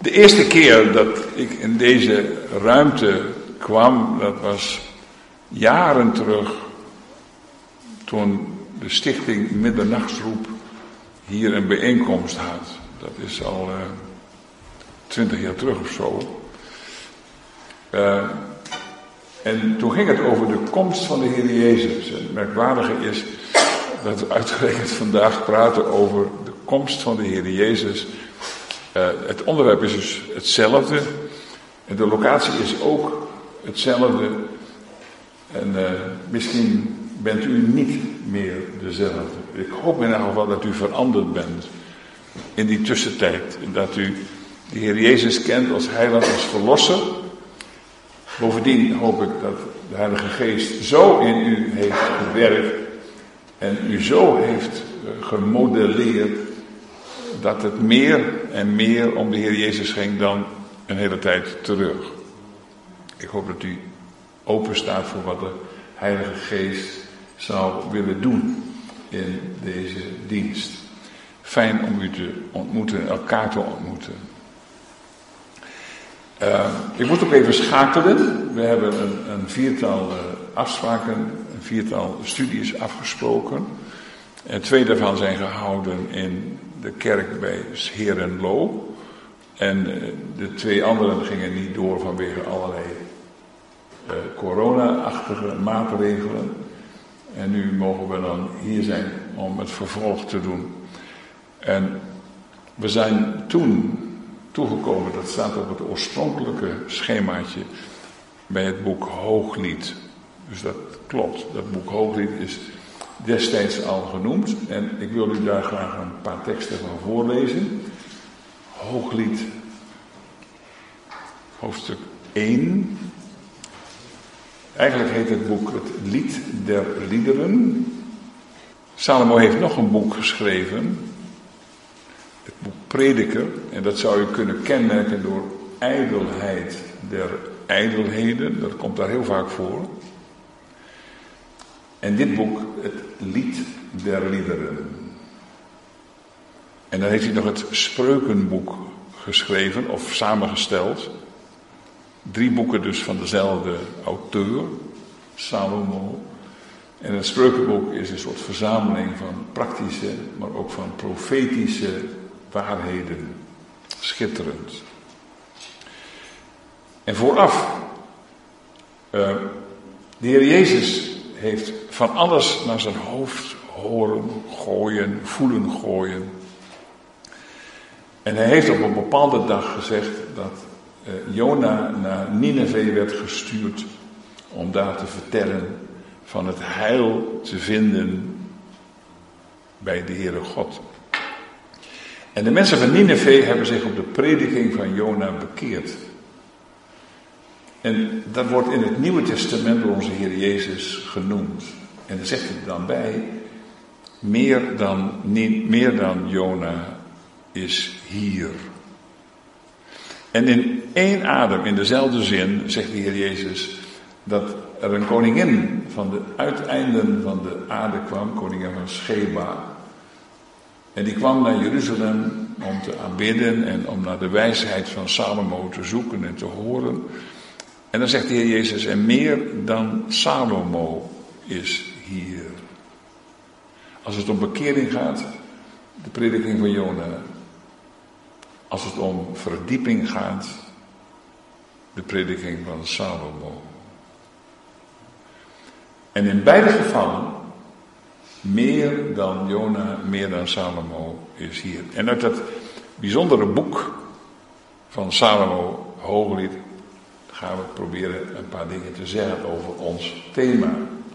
De eerste keer dat ik in deze ruimte kwam, dat was jaren terug, toen de stichting Middernachtsroep hier een bijeenkomst had. Dat is al 20 jaar terug of zo. En toen ging het over de komst van de Heer Jezus. En het merkwaardige is dat we uitgerekend vandaag praten over de komst van de Heer Jezus. Het onderwerp is dus hetzelfde. En de locatie is ook hetzelfde. En misschien bent u niet meer dezelfde. Ik hoop in elk geval dat u veranderd bent in die tussentijd. Dat u de Heer Jezus kent als heiland, als verlosser. Bovendien hoop ik dat de Heilige Geest zo in u heeft gewerkt en u zo heeft gemodelleerd dat het meer en meer om de Heer Jezus ging dan een hele tijd terug. Ik hoop dat u open staat voor wat de Heilige Geest zou willen doen in deze dienst. Fijn om u te ontmoeten, elkaar te ontmoeten. Ik moet ook even schakelen. We hebben een viertal afspraken, een viertal studies afgesproken. En 2 daarvan zijn gehouden in de kerk bij Herenlo. En de 2 anderen gingen niet door vanwege allerlei corona-achtige maatregelen. En nu mogen we dan hier zijn om het vervolg te doen. En we zijn toen toegekomen, dat staat op het oorspronkelijke schemaatje bij het boek Hooglied. Dus dat klopt, dat boek Hooglied is destijds al genoemd. En ik wil u daar graag een paar teksten van voorlezen. Hooglied, hoofdstuk 1. Eigenlijk heet het boek het Lied der Liederen. Salomo heeft nog een boek geschreven. Het boek Prediker. En dat zou je kunnen kenmerken door ijdelheid der ijdelheden. Dat komt daar heel vaak voor. En dit boek, het Lied der Liederen. En dan heeft hij nog het Spreukenboek geschreven of samengesteld. 3 boeken dus van dezelfde auteur, Salomo. En het Spreukenboek is een soort verzameling van praktische, maar ook van profetische waarheden. Schitterend. En vooraf, de Heer Jezus heeft van alles naar zijn hoofd horen gooien, voelen gooien. En hij heeft op een bepaalde dag gezegd dat Jona naar Nineve werd gestuurd om daar te vertellen van het heil te vinden bij de Heere God. En de mensen van Nineve hebben zich op de prediking van Jona bekeerd. En dat wordt in het Nieuwe Testament door onze Heer Jezus genoemd. En daar zegt hij dan bij, meer dan Jona is hier. En in 1 adem, in dezelfde zin, zegt de Heer Jezus dat er een koningin van de uiteinden van de aarde kwam, koningin van Sheba. En die kwam naar Jeruzalem om te aanbidden en om naar de wijsheid van Salomo te zoeken en te horen. En dan zegt de Heer Jezus, en meer dan Salomo is hier. Als het om bekering gaat, de prediking van Jona. Als het om verdieping gaat, de prediking van Salomo. En in beide gevallen, meer dan Jona, meer dan Salomo is hier. En uit dat bijzondere boek van Salomo, Hooglied, gaan we proberen een paar dingen te zeggen over ons thema.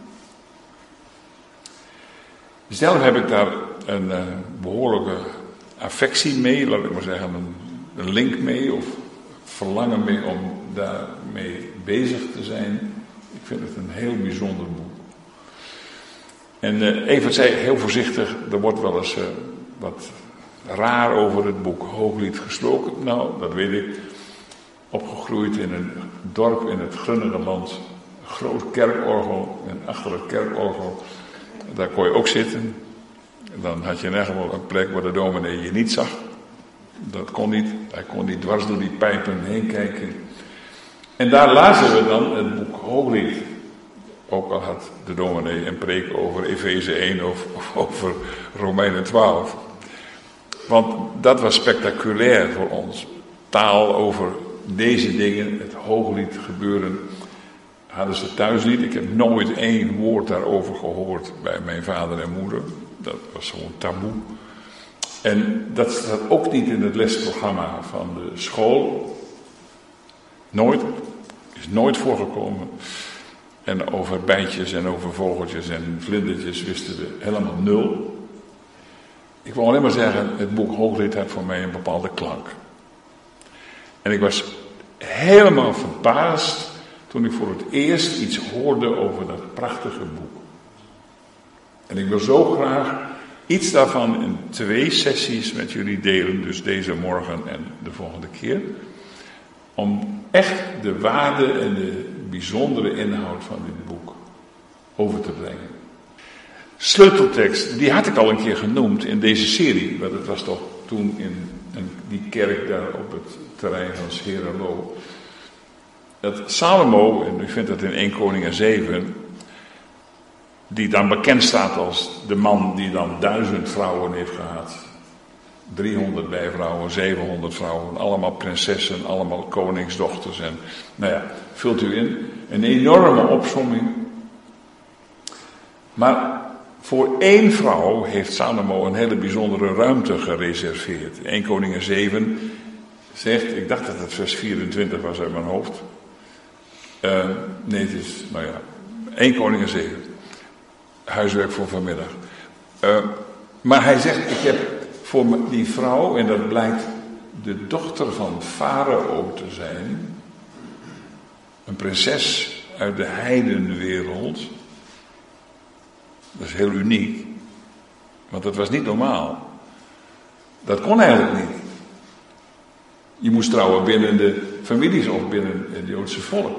Zelf heb ik daar een behoorlijke affectie mee, laat ik maar zeggen, een link mee of verlangen mee om daarmee bezig te zijn. Ik vind het een heel bijzonder boek. En Evert zei heel voorzichtig, er wordt wel eens wat raar over het boek Hooglied gesproken. Nou, dat weet ik. Opgegroeid in een dorp in het Groningenland, een groot kerkorgel. En achter het kerkorgel, daar kon je ook zitten. Dan had je in ieder geval een plek waar de dominee je niet zag. Dat kon niet. Hij kon niet dwars door die pijpen heen kijken. En daar lazen we dan het boek Hooglied. Ook al had de dominee een preek over Efeze 1 of over Romeinen 12. Want dat was spectaculair voor ons. Taal over deze dingen, het Hooglied gebeuren, hadden ze thuis niet. Ik heb nooit één woord daarover gehoord bij mijn vader en moeder. Dat was gewoon taboe. En dat staat ook niet in het lesprogramma van de school. Nooit. Is nooit voorgekomen. En over bijtjes en over vogeltjes en vlindertjes wisten we helemaal nul. Ik wil alleen maar zeggen, het boek Hooglied had voor mij een bepaalde klank. En ik was helemaal verbaasd toen ik voor het eerst iets hoorde over dat prachtige boek. En ik wil zo graag iets daarvan in 2 sessies met jullie delen, dus deze morgen en de volgende keer. Om echt de waarde en de bijzondere inhoud van dit boek over te brengen. Sleuteltekst, die had ik al een keer genoemd in deze serie, want het was toch toen in die kerk daar op het terrein van 's Herenlo. Dat Salomo, en u vindt dat in 1 Koningen 7, die dan bekend staat als de man die dan 1000 vrouwen heeft gehad. 300 bijvrouwen, 700 vrouwen, allemaal prinsessen, allemaal koningsdochters. En nou ja, vult u in. Een enorme opsomming. Maar voor 1 vrouw heeft Salomo een hele bijzondere ruimte gereserveerd. 1 Koningen 7 zegt, ik dacht dat het vers 24 was uit mijn hoofd. Nee, het is, 1 Koningen 7. Huiswerk voor vanmiddag. Maar hij zegt, ik heb voor die vrouw, en dat blijkt de dochter van Farao te zijn, een prinses uit de heidenwereld. Dat is heel uniek, want dat was niet normaal. Dat kon eigenlijk niet. Je moest trouwen binnen de families of binnen het Joodse volk.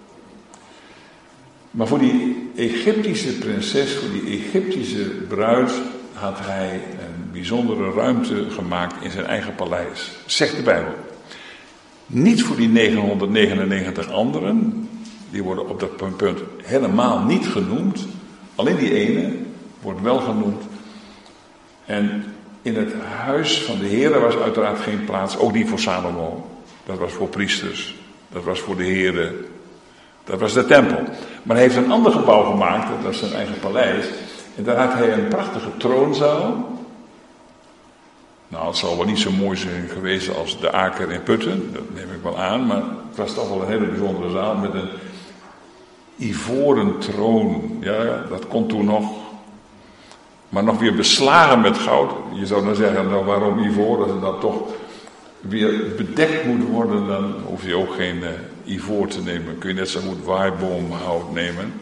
Maar voor die Egyptische prinses, voor die Egyptische bruid, had hij een bijzondere ruimte gemaakt in zijn eigen paleis. Zegt de Bijbel. Niet voor die 999 anderen, die worden op dat punt helemaal niet genoemd. Alleen die ene wordt wel genoemd. En in het huis van de Heere was uiteraard geen plaats, ook niet voor Salomo. Dat was voor priesters, dat was voor de Heere, dat was de tempel. Maar hij heeft een ander gebouw gemaakt, dat was zijn eigen paleis. En daar had hij een prachtige troonzaal. Nou, het zal wel niet zo mooi zijn geweest als de Aker in Putten, dat neem ik wel aan. Maar het was toch wel een hele bijzondere zaal met een ivoren troon. Ja, dat kon toen nog. Maar nog weer beslagen met goud. Je zou dan zeggen, nou waarom ivoor? Als het dan toch weer bedekt moet worden, dan hoef je ook geen ivoor te nemen. Kun je net zo goed waaiboomhout nemen.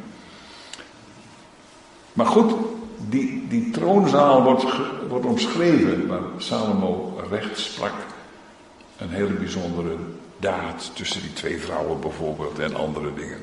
Maar goed, die troonzaal wordt omschreven, waar Salomo recht sprak. Een hele bijzondere daad tussen die 2 vrouwen bijvoorbeeld en andere dingen.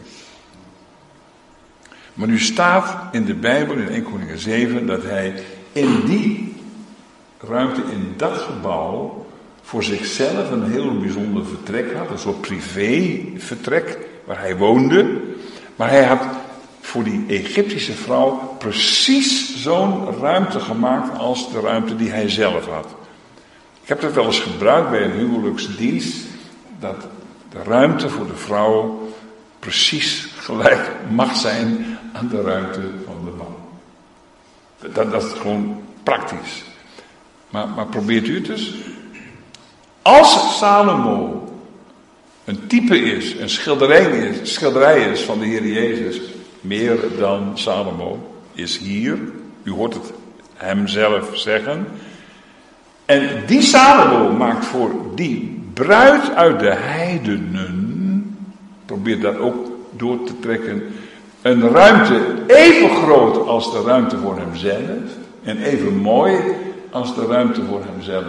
Maar nu staat in de Bijbel, in 1 Koningen 7, dat hij in die ruimte, in dat gebouw, voor zichzelf een heel bijzonder vertrek had. Een soort privévertrek waar hij woonde. Maar hij had voor die Egyptische vrouw precies zo'n ruimte gemaakt als de ruimte die hij zelf had. Ik heb dat wel eens gebruikt bij een huwelijksdienst, dat de ruimte voor de vrouw precies gelijk mag zijn aan de ruimte van de man. Dat is gewoon praktisch. Maar probeert u het eens. Als Salomo een type is, een schilderij is van de Heer Jezus, meer dan Salomo, is hier, u hoort het hem zelf zeggen. En die Salomo maakt voor die bruid uit de heidenen, probeert dat ook door te trekken, een ruimte even groot als de ruimte voor hemzelf en even mooi als de ruimte voor hemzelf.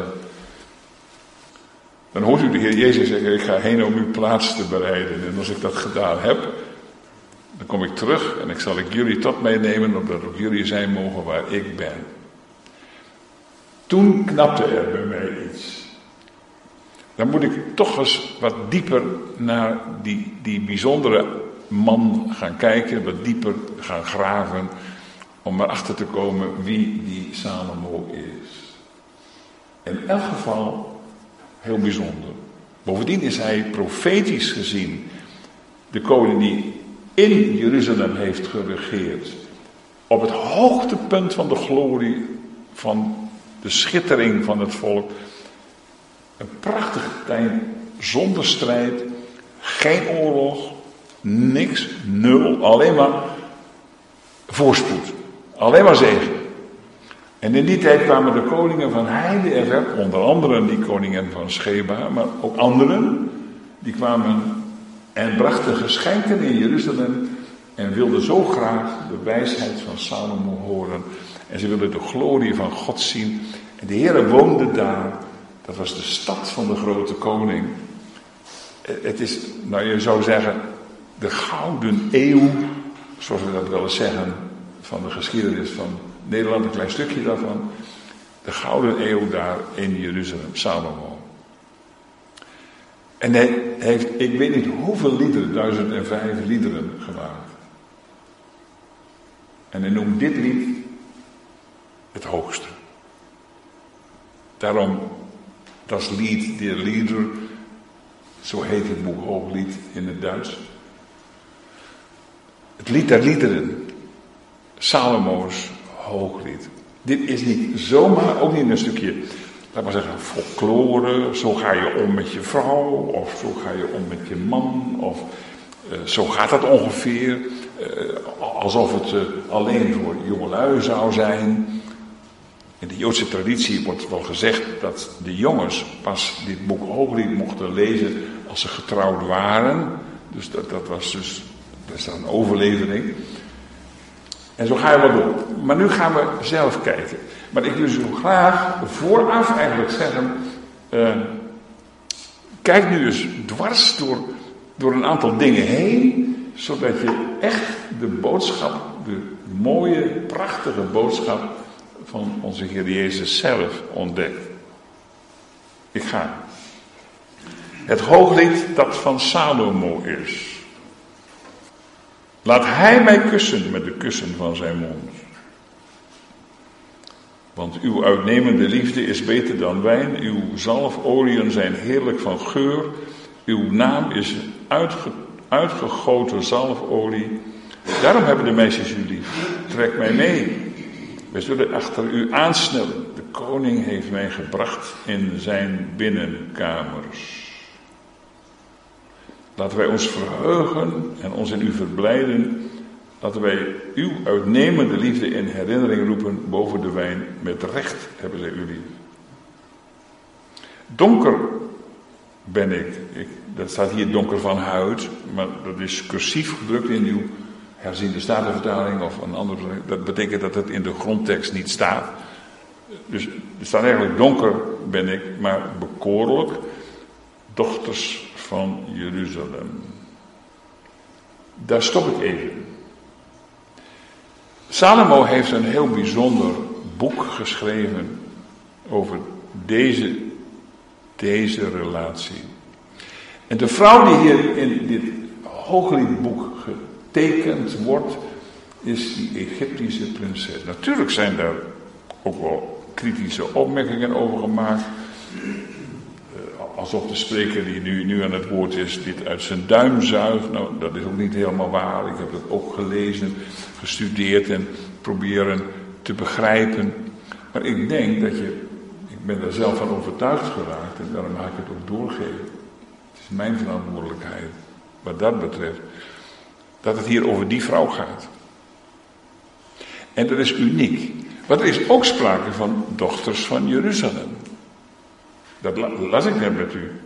Dan hoort u de Heer Jezus zeggen, ik ga heen om uw plaats te bereiden. En als ik dat gedaan heb, dan kom ik terug en ik zal jullie tot meenemen, opdat ook jullie zijn mogen waar ik ben. Toen knapte er bij mij iets. dan moet ik toch eens wat dieper naar die bijzondere man gaan kijken, wat dieper gaan graven, om erachter te komen wie die Salomo is. In elk geval heel bijzonder. Bovendien is hij profetisch gezien de koning die in Jeruzalem heeft geregeerd. Op het hoogtepunt van de glorie, van de schittering van het volk. Een prachtige tijd zonder strijd, geen oorlog, niks, nul, alleen maar voorspoed. Alleen maar zegen. En in die tijd kwamen de koningen van heide en ver, onder andere die koningin van Sheba, maar ook anderen, die kwamen en brachten geschenken in Jeruzalem en wilden zo graag de wijsheid van Salomo horen. En ze wilden de glorie van God zien. En de Heere woonde daar. Dat was de stad van de grote koning. Het is, nou je zou zeggen, de gouden eeuw, zoals we dat wel eens zeggen, van de geschiedenis van Nederland, een klein stukje daarvan. De gouden eeuw daar in Jeruzalem, Salomo. En hij heeft, ik weet niet hoeveel liederen, 1005 liederen gemaakt. En hij noemt dit lied het hoogste. Daarom, dat lied, der Lieder, zo heet het boek Hooglied in het Duits. Het lied der liederen. Salomo's Hooglied. Dit is niet zomaar, ook niet een stukje, laat maar zeggen, folklore. Zo ga je om met je vrouw, of zo ga je om met je man, of zo gaat dat ongeveer. Alsof het alleen voor jongelui zou zijn. In de Joodse traditie wordt wel gezegd dat de jongens pas dit boek Hooglied mochten lezen als ze getrouwd waren. Dus dat was dus, dat is dan een overlevering. En zo ga je wel door. Maar nu gaan we zelf kijken. Maar ik wil zo graag vooraf eigenlijk zeggen, kijk nu eens dwars door een aantal dingen heen, zodat je echt de boodschap, de mooie, prachtige boodschap van onze Heer Jezus zelf ontdekt. Ik ga. Het Hooglied dat van Salomo is. Laat hij mij kussen met de kussen van zijn mond. Want uw uitnemende liefde is beter dan wijn. Uw zalfolieën zijn heerlijk van geur. Uw naam is uitgegoten zalfolie. Daarom hebben de meisjes u lief. Trek mij mee. Wij zullen achter u aansnellen. De koning heeft mij gebracht in zijn binnenkamers. Laten wij ons verheugen en ons in u verblijden. Laten wij uw uitnemende liefde in herinnering roepen boven de wijn. Met recht hebben zij u lief. Donker ben ik. Dat staat hier donker van huid. Maar dat is cursief gedrukt in uw herziende statenvertaling of een andere. Dat betekent dat het in de grondtekst niet staat. Dus er staat eigenlijk donker ben ik, maar bekoorlijk. Dochters van Jeruzalem. Daar stop ik even. Salomo heeft een heel bijzonder boek geschreven over deze relatie. En de vrouw die hier in dit Hoogliedboek getekend wordt, is die Egyptische prinses. Natuurlijk zijn daar ook wel kritische opmerkingen over gemaakt. Alsof de spreker die nu aan het woord is, dit uit zijn duim zuigt. Nou, dat is ook niet helemaal waar. Ik heb dat ook gelezen, gestudeerd en proberen te begrijpen. Maar ik denk dat ik ben daar zelf van overtuigd geraakt en daarom ga ik het ook doorgeven. Het is mijn verantwoordelijkheid, wat dat betreft, dat het hier over die vrouw gaat. En dat is uniek. Maar er is ook sprake van dochters van Jeruzalem. Dat las ik net met u.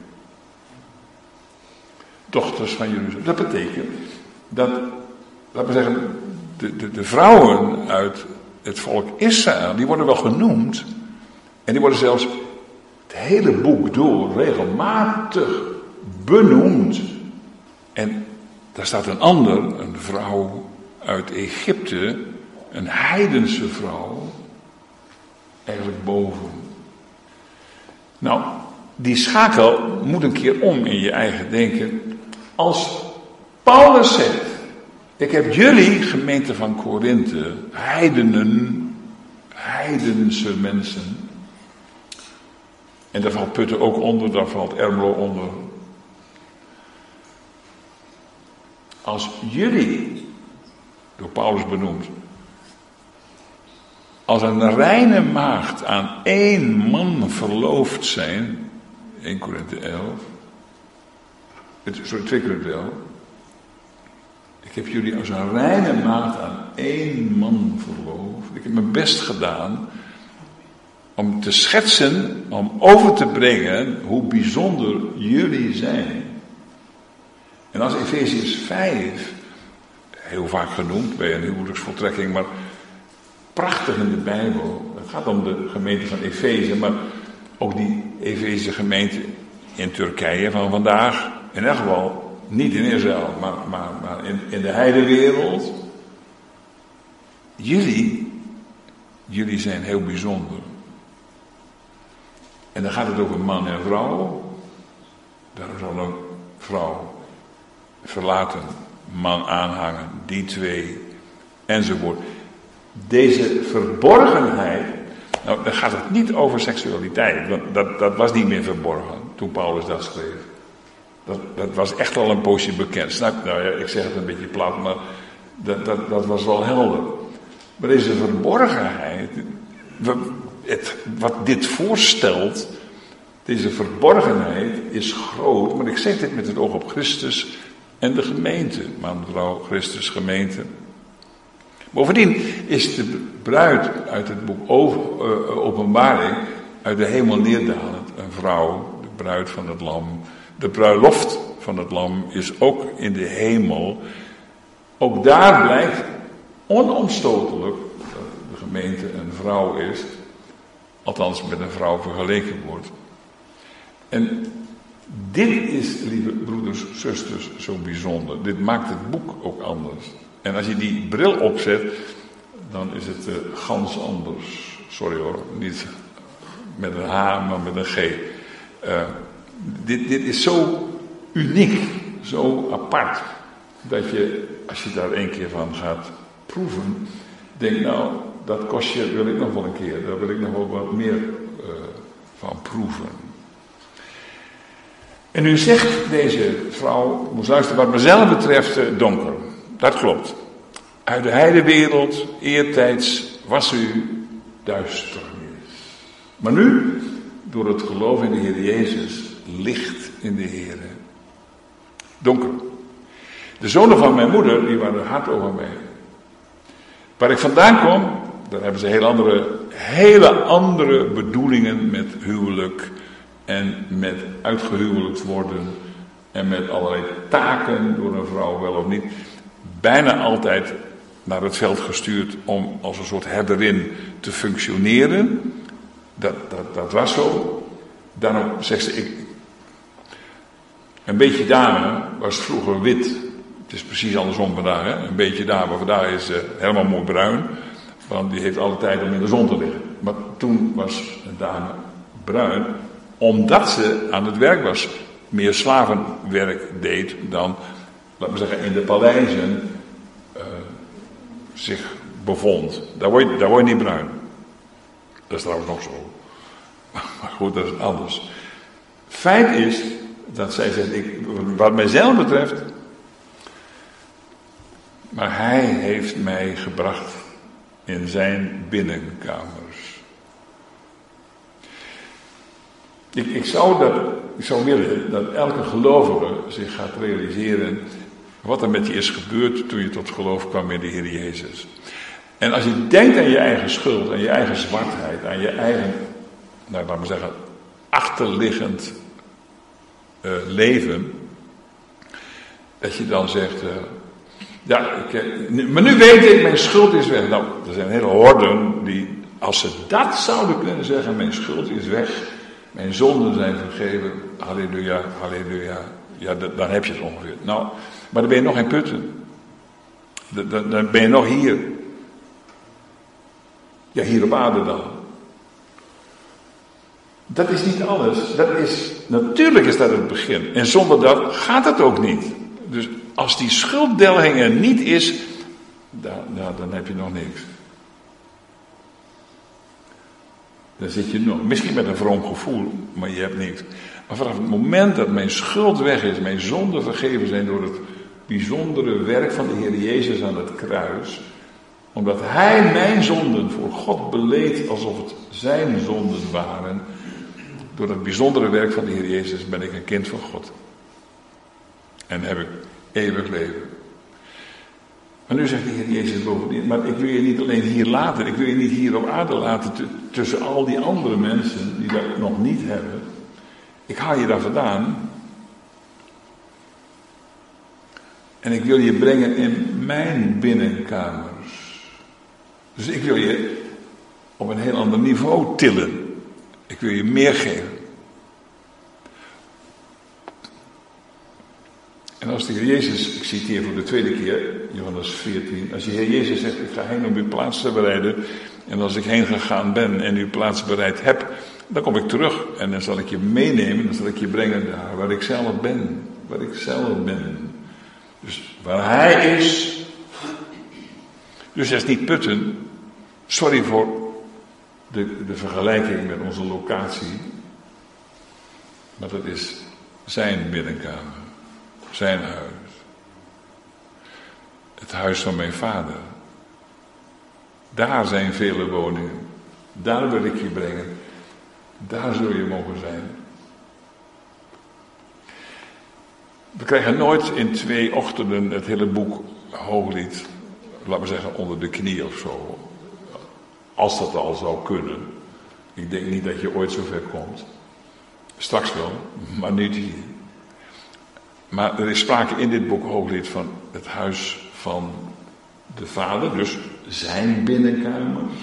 Dochters van Jeruzalem. Dat betekent dat, laten we zeggen, de vrouwen uit het volk Israël, die worden wel genoemd. En die worden zelfs het hele boek door regelmatig benoemd. En daar staat een vrouw uit Egypte, een heidense vrouw, eigenlijk boven. Nou, die schakel moet een keer om in je eigen denken. Als Paulus zegt, ik heb jullie, gemeente van Korinthe, heidense mensen. En daar valt Putten ook onder, daar valt Ermelo onder. Als jullie, door Paulus benoemd, als een reine maagd aan één man verloofd zijn, 1 Korinthe 11, 2 Korinthe 11, ik heb jullie als een reine maagd aan één man verloofd. Ik heb mijn best gedaan om te schetsen, om over te brengen hoe bijzonder jullie zijn. En als Efeziërs 5, heel vaak genoemd bij een huwelijksvoltrekking, maar prachtig in de Bijbel. Het gaat om de gemeente van Efeze, maar ook die Efeze gemeente in Turkije van vandaag. In elk geval niet in Israël, maar in de heidenwereld. Jullie zijn heel bijzonder. En dan gaat het over man en vrouw. Daar zal een vrouw verlaten, man aanhangen, die twee, enzovoort. Deze verborgenheid, nou dan gaat het niet over seksualiteit, want dat was niet meer verborgen toen Paulus dat schreef. Dat was echt al een poosje bekend. Nou ja, ik zeg het een beetje plat, maar dat was wel helder. Maar deze verborgenheid, wat dit voorstelt, deze verborgenheid is groot, maar ik zeg dit met het oog op Christus en de gemeente, man, vrouw, Christus, gemeente. Bovendien is de bruid uit het boek Openbaring uit de hemel neerdalend een vrouw, de bruid van het lam. De bruiloft van het lam is ook in de hemel. Ook daar blijkt onomstotelijk dat de gemeente een vrouw is, althans met een vrouw vergeleken wordt. En dit is, lieve broeders, zusters, zo bijzonder. Dit maakt het boek ook anders. En als je die bril opzet, dan is het gans anders. Sorry hoor, niet met een H, maar met een G. Dit is zo uniek, zo apart, dat je, als je daar één keer van gaat proeven, denkt nou, dat kostje wil ik nog wel een keer, daar wil ik nog wel wat meer van proeven. En nu zegt deze vrouw, moet luisteren, wat mezelf betreft donker. Dat klopt. Uit de heidewereld, eertijds, was u duisternis. Maar nu, door het geloof in de Heer Jezus, licht in de Heer. Donker. De zonen van mijn moeder, die waren hard over mij. Waar ik vandaan kom, daar hebben ze hele andere bedoelingen met huwelijk en met uitgehuwelijkt worden en met allerlei taken door een vrouw wel of niet. Bijna altijd naar het veld gestuurd om als een soort herderin te functioneren. Dat was zo. Daarom zegt ze, een beetje dame was vroeger wit. Het is precies andersom vandaag. Hè? Een beetje dame, vandaag is ze helemaal mooi bruin. Want die heeft alle tijd om in de zon te liggen. Maar toen was een dame bruin, omdat ze aan het werk was. Meer slavenwerk deed dan, laten we zeggen, in de paleizen zich bevond. Daar word je niet bruin. Dat is trouwens nog zo. Maar goed, dat is anders. Feit is dat zij zegt, wat mijzelf betreft, maar hij heeft mij gebracht in zijn binnenkamers. Ik zou willen dat elke gelovige zich gaat realiseren wat er met je is gebeurd toen je tot geloof kwam in de Heer Jezus. En als je denkt aan je eigen schuld, aan je eigen zwartheid, aan je eigen, laten we zeggen, achterliggend leven, dat je dan zegt, maar nu weet ik, mijn schuld is weg. Nou, er zijn hele horden die, als ze dat zouden kunnen zeggen, mijn schuld is weg, mijn zonden zijn vergeven, halleluja, halleluja, ja, dan heb je het ongeveer. Nou, maar dan ben je nog in Putten. Dan ben je nog hier. Ja, hier op aarde dan. Dat is niet alles. Natuurlijk is dat het begin. En zonder dat gaat het ook niet. Dus als die schulddelging er niet is, dan heb je nog niks. Dan zit je nog, misschien met een vroom gevoel, maar je hebt niks. Maar vanaf het moment dat mijn schuld weg is, mijn zonden vergeven zijn door het bijzondere werk van de Heer Jezus aan het kruis, omdat Hij mijn zonden voor God beleed alsof het zijn zonden waren, door het bijzondere werk van de Heer Jezus ben ik een kind van God. En heb ik eeuwig leven. Maar nu zegt de Heer Jezus bovendien, maar ik wil je niet alleen hier laten, ik wil je niet hier op aarde laten tussen al die andere mensen die dat nog niet hebben. Ik haal je daar vandaan. En ik wil je brengen in mijn binnenkamers. Dus ik wil je op een heel ander niveau tillen. Ik wil je meer geven. En als de Heer Jezus, ik citeer voor de tweede keer, Johannes 14. Als de Heer Jezus zegt, ik ga heen om uw plaats te bereiden. En als ik heen gegaan ben en uw plaats bereid heb, dan kom ik terug. En dan zal ik je meenemen, dan zal ik je brengen daar waar ik zelf ben. Waar ik zelf ben. Dus waar Hij is. Dus dat is niet Putten. Sorry voor de vergelijking met onze locatie. Maar dat is zijn binnenkamer. Zijn huis. Het huis van mijn vader. Daar zijn vele woningen. Daar wil ik je brengen. Daar zul je mogen zijn. We krijgen nooit in 2 ochtenden het hele boek Hooglied, laten we zeggen, onder de knie of zo. Als dat al zou kunnen. Ik denk niet dat je ooit zover komt. Straks wel, maar niet hier. Maar er is sprake in dit boek Hooglied van het huis van de Vader, dus zijn binnenkamers,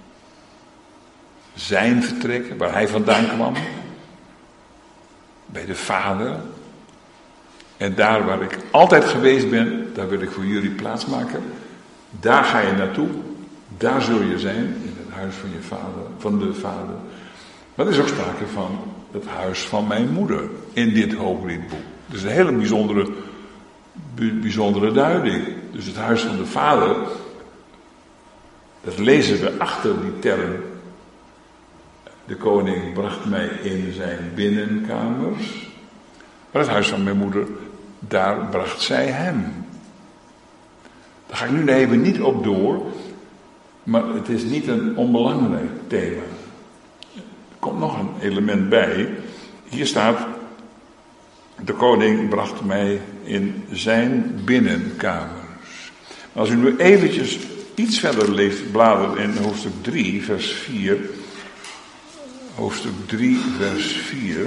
zijn vertrek, waar hij vandaan kwam, bij de Vader. En daar waar ik altijd geweest ben, daar wil ik voor jullie plaats maken. Daar ga je naartoe, daar zul je zijn, in het huis van je Vader, van de Vader. Maar er is ook sprake van het huis van mijn moeder in dit Hoogliedboek. Dus een hele bijzondere duiding. Dus het huis van de Vader, dat lezen we achter die term. De koning bracht mij in zijn binnenkamers. Maar het huis van mijn moeder, daar bracht zij hem. Daar ga ik nu even niet op door. Maar het is niet een onbelangrijk thema. Er komt nog een element bij. Hier staat, de koning bracht mij in zijn binnenkamers. Als u nu eventjes iets verder leest, bladert in hoofdstuk 3, vers 4. Hoofdstuk 3, vers 4.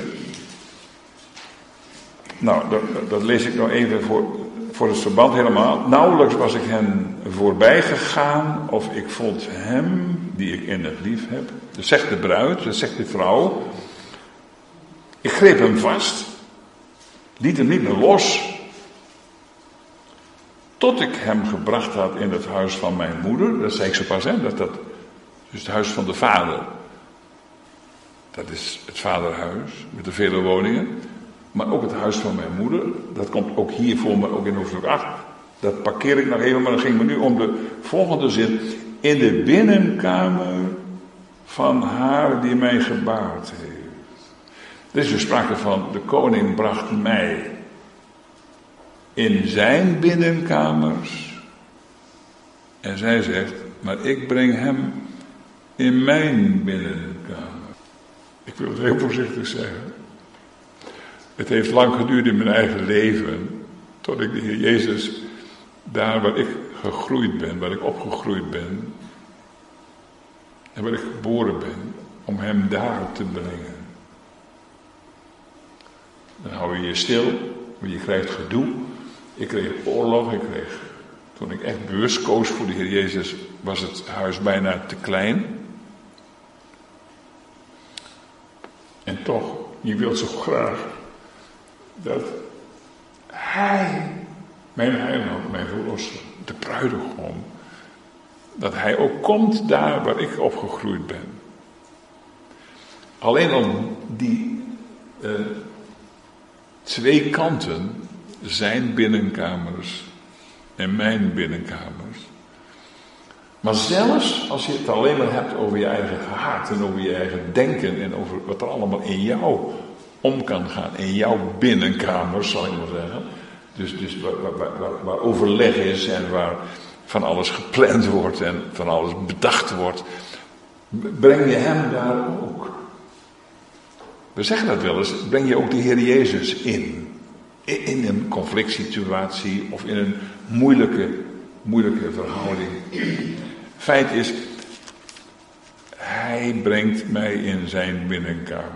Nou, dat lees ik nog even voor het verband helemaal. Nauwelijks was ik hen voorbij gegaan, of ik vond hem, die ik innig lief heb. Dat zegt de bruid, dat zegt de vrouw. Ik greep hem vast, liet hem niet meer los, tot ik hem gebracht had in het huis van mijn moeder. Dat zei ik zo pas, hè, dus het huis van de Vader. Dat is het vaderhuis, met de vele woningen. Maar ook het huis van mijn moeder, dat komt ook hier voor, maar ook in hoofdstuk 8. Dat parkeer ik nog even, maar dan ging me nu om de volgende zin. In de binnenkamer van haar die mij gebaard heeft. Er is dus sprake van, de koning bracht mij in zijn binnenkamers. En zij zegt, maar ik breng hem in mijn binnenkamer. Ik wil het heel voorzichtig zeggen. Het heeft lang geduurd in mijn eigen leven, tot ik de Heer Jezus, daar waar ik gegroeid ben, waar ik opgegroeid ben, en waar ik geboren ben, om hem daar te brengen. Dan hou je je stil, want je krijgt gedoe. Ik kreeg oorlog, toen ik echt bewust koos voor de Heer Jezus, was het huis bijna te klein. En toch, je wilt zo graag dat hij, mijn heiland, mijn verlosser, de bruidegom, dat hij ook komt daar waar ik opgegroeid ben. Alleen al die twee kanten, zijn binnenkamers en mijn binnenkamers. Maar zelfs als je het alleen maar hebt over je eigen hart en over je eigen denken en over wat er allemaal in jou om kan gaan, in jouw binnenkamers, zal ik maar zeggen. Dus waar overleg is en waar van alles gepland wordt en van alles bedacht wordt, breng je hem daar ook. We zeggen dat wel eens, breng je ook de Heer Jezus in een conflict situatie of in een moeilijke verhouding. Feit is, hij brengt mij in zijn binnenkamers.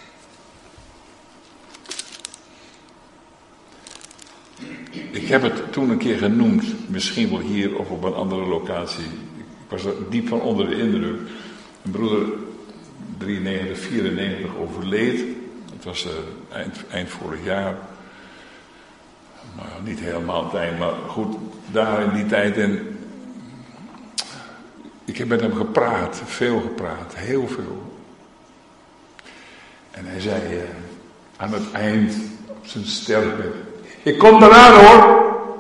Ik heb het toen een keer genoemd, misschien wel hier of op een andere locatie. Ik was er diep van onder de indruk. Mijn broeder, 93, 94, overleed. Het was eind vorig jaar. Nou ja, niet helemaal het eind, maar goed, daar in die tijd. En ik heb met hem gepraat, veel gepraat, heel veel. En hij zei aan het eind, op zijn sterfbed: ik kom eraan hoor.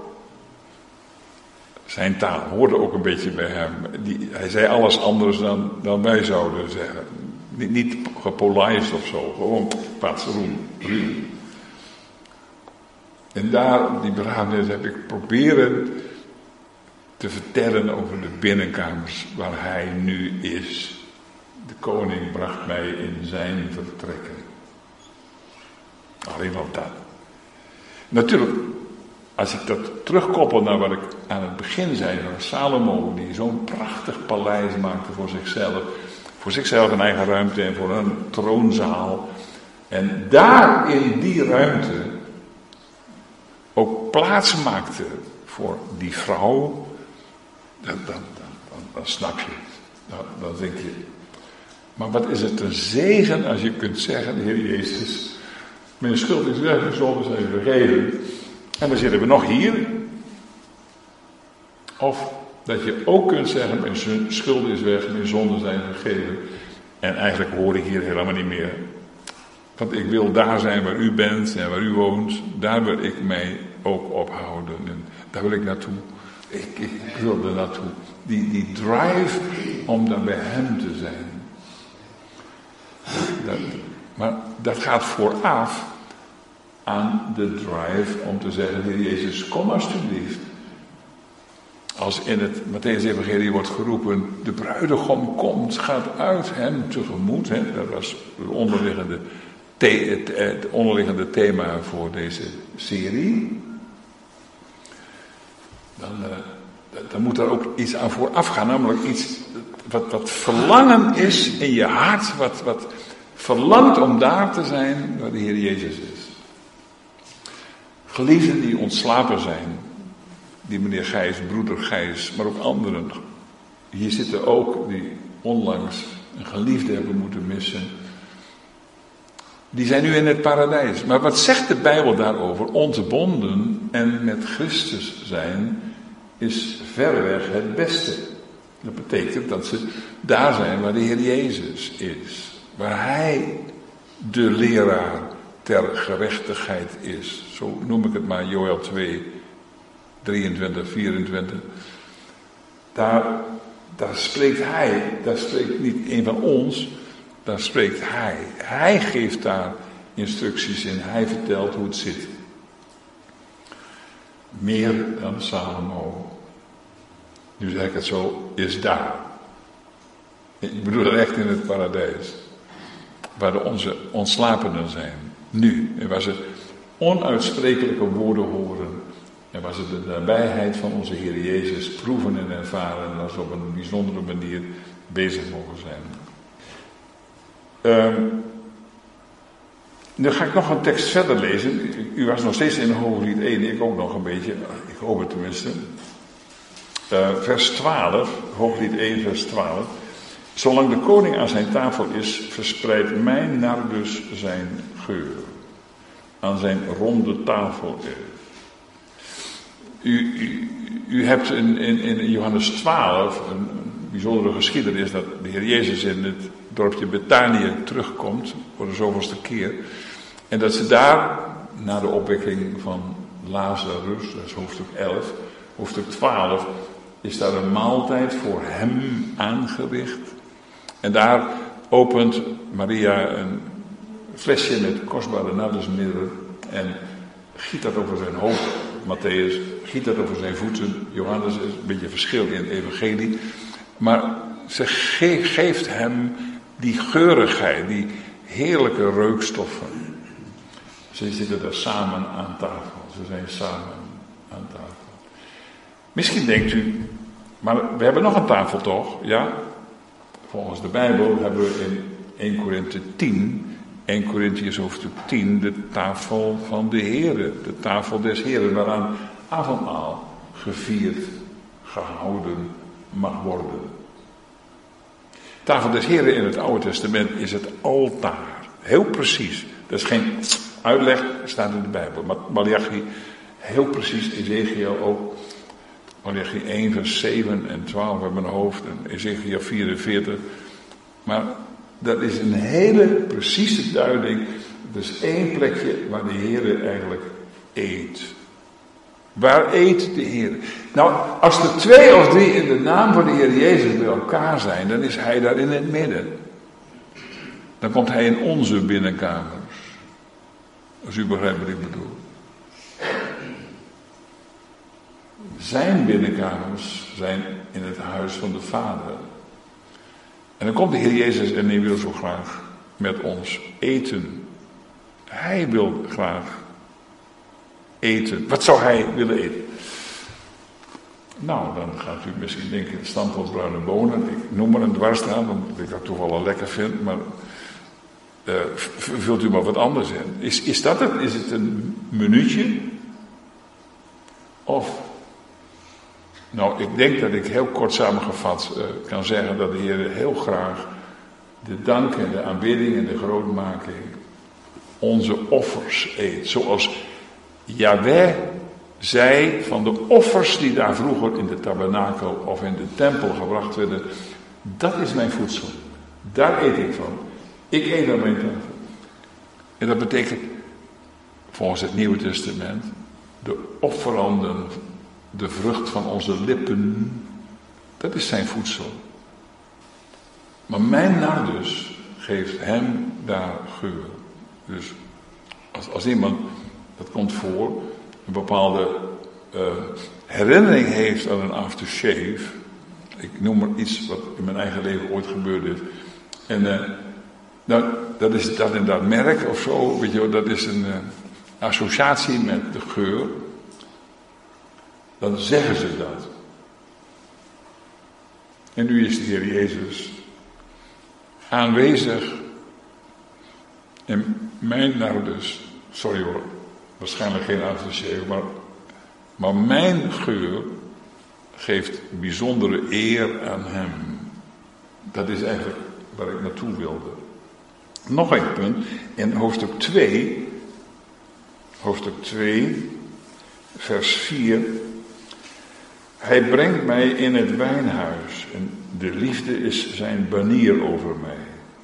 Zijn taal hoorde ook een beetje bij hem. Hij zei alles anders dan wij zouden zeggen. Niet gepolijst of zo, gewoon patsroen, ruw. En daar, op die begrafenis, heb ik proberen te vertellen over de binnenkamers waar hij nu is. De koning bracht mij in zijn vertrekken. Alleen al dat. Natuurlijk, als ik dat terugkoppel naar wat ik aan het begin zei van Salomo, die zo'n prachtig paleis maakte voor zichzelf. Voor zichzelf een eigen ruimte en voor een troonzaal. En daar in die ruimte ook plaats maakte voor die vrouw. Dan snap je het. Dan denk je. Maar wat is het een zegen als je kunt zeggen: de Heer Jezus, mijn schuld is weg, mijn zonden zijn vergeven. En dan zitten we nog hier. Of dat je ook kunt zeggen: mijn schuld is weg, mijn zonden zijn vergeven. En eigenlijk hoor ik hier helemaal niet meer. Want ik wil daar zijn waar u bent en waar u woont. Daar wil ik mij ook ophouden. En daar wil ik naartoe. Ik wil er naartoe. Die drive om daar bij hem te zijn. Maar dat gaat vooraf aan de drive om te zeggen: Heer Jezus, kom alsjeblieft. Als in het Mattheüs-evangelie wordt geroepen: de bruidegom komt, gaat uit hem tegemoet. Hè? Dat was het onderliggende thema voor deze serie. Dan moet er ook iets aan vooraf gaan, namelijk iets wat verlangen is in je hart, wat verlangt om daar te zijn waar de Heer Jezus is. Geliefden die ontslapen zijn, die meneer Gijs, broeder Gijs, maar ook anderen. Hier zitten ook die onlangs een geliefde hebben moeten missen. Die zijn nu in het paradijs. Maar wat zegt de Bijbel daarover? Ontbonden en met Christus zijn is verreweg het beste. Dat betekent dat ze daar zijn waar de Heer Jezus is. Waar Hij de leraar ter gerechtigheid is. Zo noem ik het maar, Joël 2, 23, 24. Daar spreekt Hij. Daar spreekt niet een van ons. Daar spreekt Hij. Hij geeft daar instructies in. Hij vertelt hoe het zit. Meer dan Salomo. Nu zeg ik het zo, is daar. Ik bedoel echt in het paradijs. Waar onze ontslapenen zijn. Nu. En waar ze onuitsprekelijke woorden horen. En waar ze de nabijheid van onze Heer Jezus proeven en ervaren. En waar ze op een bijzondere manier bezig mogen zijn. Nu ga ik nog een tekst verder lezen. U was nog steeds in Hooglied 1, ik ook nog een beetje. Ik hoop het tenminste. Vers 12, Hooglied 1, vers 12. Zolang de koning aan zijn tafel is, verspreidt mijn nardus zijn geur. Aan zijn ronde tafel. U hebt in Johannes 12 een bijzondere geschiedenis dat de Heer Jezus in het dorpje Betanië terugkomt, voor de zoveelste keer. En dat ze daar, na de opwekking van Lazarus, dat is hoofdstuk 11, hoofdstuk 12, is daar een maaltijd voor hem aangericht. En daar opent Maria een flesje met kostbare nardusmirre en giet dat over zijn hoofd. Matthäus giet dat over zijn voeten. Johannes is een beetje verschil in het evangelie. Maar ze geeft hem die geurigheid, die heerlijke reukstoffen. Ze zitten daar samen aan tafel. Ze zijn samen aan tafel. Misschien denkt u, maar we hebben nog een tafel toch? Ja? Volgens de Bijbel hebben we in 1 Korinthe 10, 1 Korintiërs hoofdstuk 10, de tafel van de Here. De tafel des Heren, waaraan avondmaal gevierd, gehouden mag worden. Tafel des Heren in het Oude Testament is het altaar. Heel precies. Dat is geen uitleg, staat in de Bijbel. Maar Malachi, heel precies, Ezekiel ook. Malachi 1 vers 7 en 12 uit mijn hoofd. En Ezekiel 44. Maar dat is een hele precieze duiding. Er is één plekje waar de Heer eigenlijk eet. Waar eet de Heer? Nou, als er 2 of 3 in de naam van de Heer Jezus bij elkaar zijn, dan is Hij daar in het midden. Dan komt Hij in onze binnenkamers. Als u begrijpt wat ik bedoel. Zijn binnenkamers zijn in het huis van de Vader. En dan komt de Heer Jezus en Hij wil zo graag met ons eten. Hij wil graag eten. Wat zou Hij willen eten? Nou, dan gaat u misschien denken, stamppot bruine bonen. Ik noem maar een dwarsstraat, omdat ik dat toevallig lekker vind. Maar vult u maar wat anders in. Is dat het? Is het een minuutje? Of... Nou, ik denk dat ik heel kort samengevat kan zeggen dat de Heer heel graag de dank en de aanbidding en de grootmaking onze offers eet. Zoals Yahweh zei van de offers die daar vroeger in de tabernakel of in de tempel gebracht werden. Dat is mijn voedsel. Daar eet ik van. Ik eet aan mijn tafel. En dat betekent volgens het Nieuwe Testament de offeranden, de vrucht van onze lippen, dat is zijn voedsel. Maar mijn nardus geeft hem daar geur. Dus als iemand, dat komt voor, een bepaalde herinnering heeft aan een aftershave. Ik noem maar iets wat in mijn eigen leven ooit gebeurd is. En nou, dat is dat en dat merk of zo, weet je wel, dat is een associatie met de geur. Dan zeggen ze dat. En nu is de Heer Jezus aanwezig. En mijn nardus, sorry hoor, waarschijnlijk geen aftershave, maar mijn geur geeft bijzondere eer aan hem. Dat is eigenlijk waar ik naartoe wilde. Nog een punt, in hoofdstuk 2, vers 4... Hij brengt mij in het wijnhuis en de liefde is zijn banier over mij.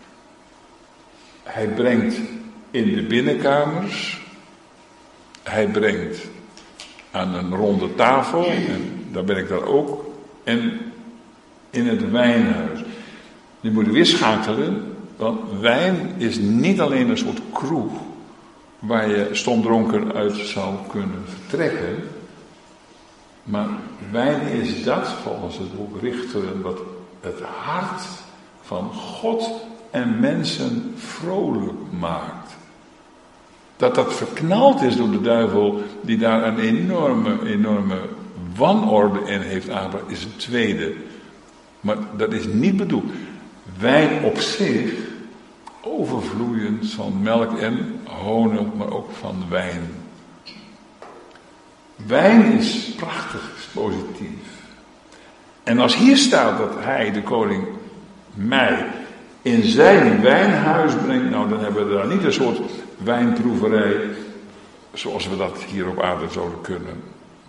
Hij brengt in de binnenkamers, hij brengt aan een ronde tafel, en daar ben ik daar ook, en in het wijnhuis. Nu moet je weer schakelen, want wijn is niet alleen een soort kroeg waar je stomdronken uit zou kunnen vertrekken. Maar wijn is dat, volgens het boek Richteren, wat het hart van God en mensen vrolijk maakt. Dat verknald is door de duivel, die daar een enorme wanorde in heeft aangebracht, is het tweede. Maar dat is niet bedoeld. Wijn op zich, overvloeiend van melk en honing, maar ook van wijn. Wijn is prachtig, is positief. En als hier staat dat hij, de koning, mij in zijn wijnhuis brengt, nou dan hebben we daar niet een soort wijnproeverij zoals we dat hier op aarde zouden kunnen.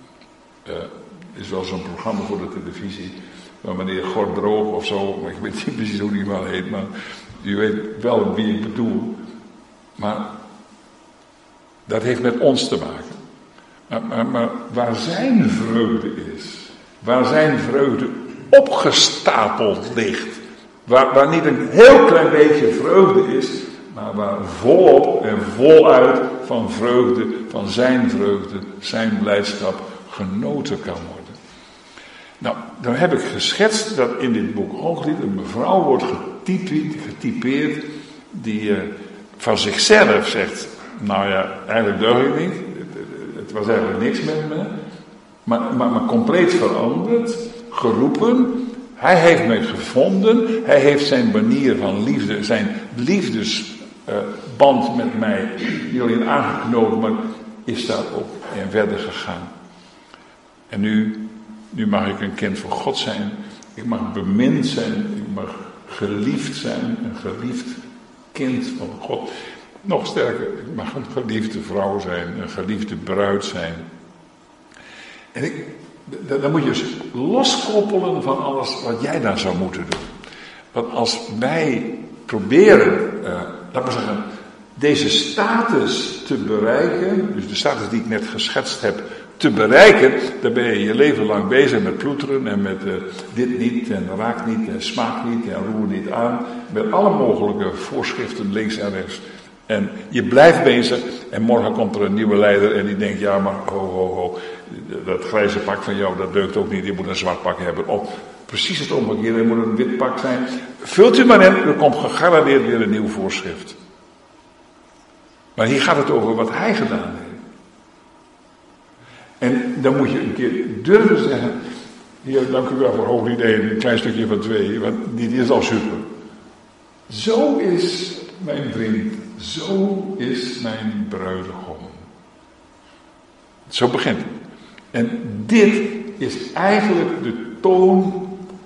Is wel zo'n programma voor de televisie, waar meneer Gordroog of zo, maar ik weet niet precies hoe die man heet, maar U weet wel wie ik bedoel. Maar dat heeft met ons te maken. Maar waar zijn vreugde is, waar zijn vreugde opgestapeld ligt, waar niet een heel klein beetje vreugde is, maar waar volop en voluit van vreugde, van zijn blijdschap genoten kan worden. Nou, dan heb ik geschetst dat in dit boek Hooglied een mevrouw wordt getypeerd die van zichzelf zegt, nou ja, eigenlijk deug ik niet, het was eigenlijk niks met me, maar compleet veranderd, geroepen. Hij heeft mij gevonden, hij heeft zijn manier van liefde, zijn liefdesband met mij niet alleen aangeknoopt, maar is daar ook en verder gegaan. En nu mag ik een kind van God zijn, ik mag bemind zijn, ik mag geliefd zijn, een geliefd kind van God. Nog sterker, ik mag een geliefde vrouw zijn, een geliefde bruid zijn. En dan moet je dus loskoppelen van alles wat jij dan zou moeten doen. Want als wij proberen, laten we zeggen, deze status te bereiken, dus de status die ik net geschetst heb, te bereiken, dan ben je je leven lang bezig met ploeteren en met dit niet en raak niet en smaak niet en roer niet aan. Met alle mogelijke voorschriften links en rechts. En je blijft bezig en morgen komt er een nieuwe leider en die denkt, ja maar ho, dat grijze pak van jou dat deugt ook niet, je moet een zwart pak hebben. Of precies het omgekeerde, je moet een wit pak zijn. Vult u maar in, er komt gegarandeerd weer een nieuw voorschrift. Maar hier gaat het over wat hij gedaan heeft. En dan moet je een keer durven zeggen, Heer, dank u wel voor Hooglied 1, een klein stukje van 2, want die is al super. Zo is mijn vriend, zo is mijn bruidegom. Zo begint het. En dit is eigenlijk de toon,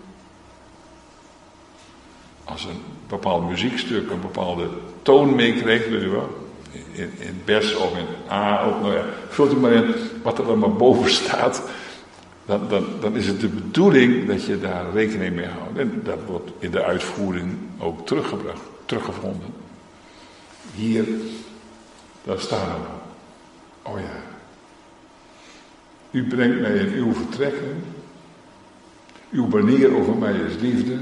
als een bepaald muziekstuk een bepaalde toon meekrijgt, weet u wel. In bes of in A, of nou ja, vult u maar in wat er dan maar boven staat. Dan is het de bedoeling dat je daar rekening mee houdt. En dat wordt in de uitvoering ook teruggevonden. Hier, daar staan we nou. Oh ja. U brengt mij in uw vertrekken. Uw banier over mij is liefde.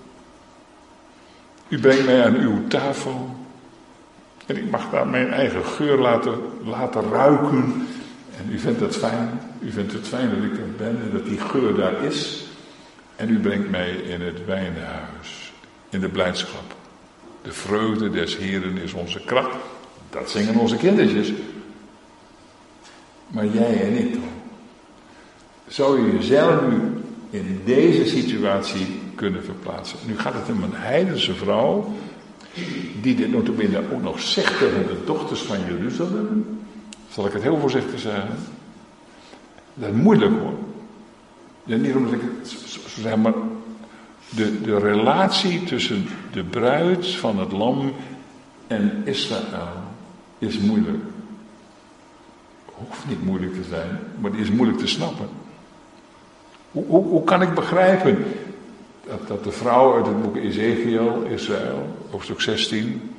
U brengt mij aan uw tafel. En ik mag daar mijn eigen geur laten ruiken. En u vindt het fijn. U vindt het fijn dat ik er ben en dat die geur daar is. En u brengt mij in het wijnhuis. In de blijdschap. De vreugde des Heeren is onze kracht. Dat zingen onze kindertjes. Maar jij en ik dan? Zou je jezelf nu in deze situatie kunnen verplaatsen? Nu gaat het om een heidense vrouw, die dit notabene ook nog zegt tegen de dochters van Jeruzalem. Zal ik het heel voorzichtig zeggen? Dat is moeilijk hoor. Ja, niet omdat ik het zo zeg, maar de relatie tussen de bruid van het lam en Israël is moeilijk. Hoeft niet moeilijk te zijn, maar die is moeilijk te snappen. Hoe kan ik begrijpen dat de vrouw uit het boek Ezekiel, Israël, hoofdstuk 16,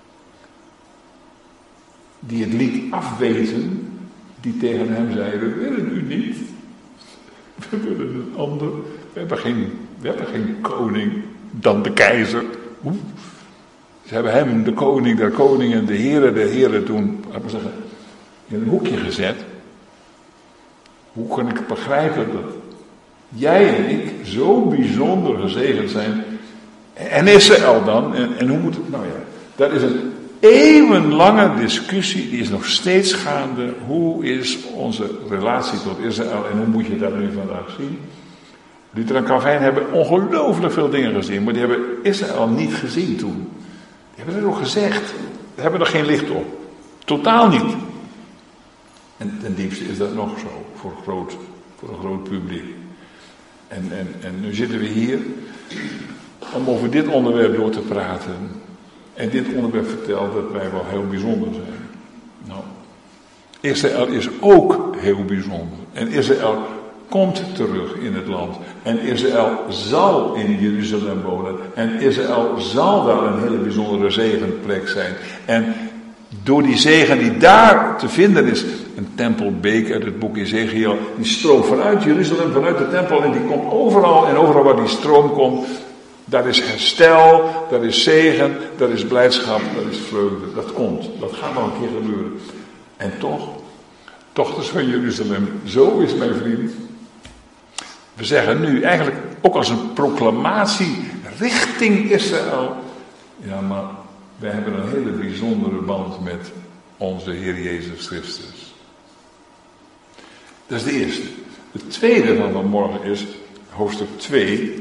die het liet afwezen, die tegen hem zei, we willen u niet, we willen een ander, we hebben geen koning dan de keizer. Ze hebben hem, de koning der koningen, de heren toen, laten we zeggen, in een hoekje gezet. Hoe kan ik begrijpen dat jij en ik zo bijzonder gezegend zijn? En Israël dan? En hoe moet het? Nou ja, dat is een eeuwenlange discussie, die is nog steeds gaande. Hoe is onze relatie tot Israël en hoe moet je dat nu vandaag zien? Luther en Calvijn hebben ongelooflijk veel dingen gezien, maar die hebben Israël niet gezien toen. Die hebben het ook gezegd, die hebben er geen licht op. Totaal niet. En ten diepste is dat nog zo, voor een groot publiek. En nu zitten we hier om over dit onderwerp door te praten. En dit onderwerp vertelt dat wij wel heel bijzonder zijn. Nou, Israël is ook heel bijzonder. En Israël komt terug in het land. En Israël zal in Jeruzalem wonen. En Israël zal daar een hele bijzondere zegenplek zijn. En door die zegen die daar te vinden is, een tempelbeek uit het boek Ezekiel, die stroomt vanuit Jeruzalem, vanuit de tempel, en die komt overal, en overal waar die stroom komt, daar is herstel, daar is zegen, daar is blijdschap, daar is vreugde. Dat komt, dat gaat nog een keer gebeuren. En toch, dochters van Jeruzalem, zo is mijn vriend. We zeggen nu eigenlijk ook als een proclamatie richting Israël. Ja, maar wij hebben een hele bijzondere band met onze Heer Jezus Christus. Dat is de eerste. Het tweede van vanmorgen is hoofdstuk 2,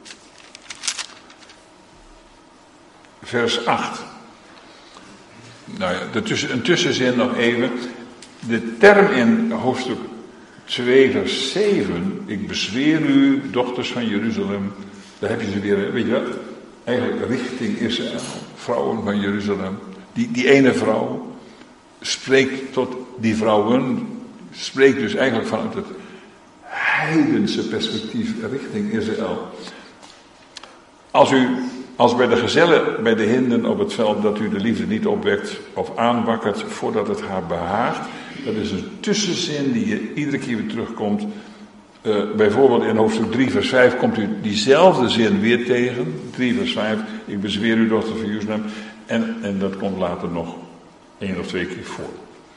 vers 8. Nou ja, een tussenzin nog even. De term in hoofdstuk 2 vers 7, ik bezweer u, dochters van Jeruzalem, daar heb je ze weer, weet je wat, eigenlijk richting Israël, vrouwen van Jeruzalem. Die ene vrouw spreekt tot die vrouwen, spreekt dus eigenlijk vanuit het heidense perspectief richting Israël. Als bij de gezellen, bij de hinden op het veld, dat u de liefde niet opwekt of aanwakkert voordat het haar behaagt. Dat is een tussenzin die iedere keer weer terugkomt. Bijvoorbeeld in hoofdstuk 3 vers 5 komt u diezelfde zin weer tegen. 3 vers 5, ik bezweer u dochter van Jeruzalem. En dat komt later nog 1 of 2 keer voor.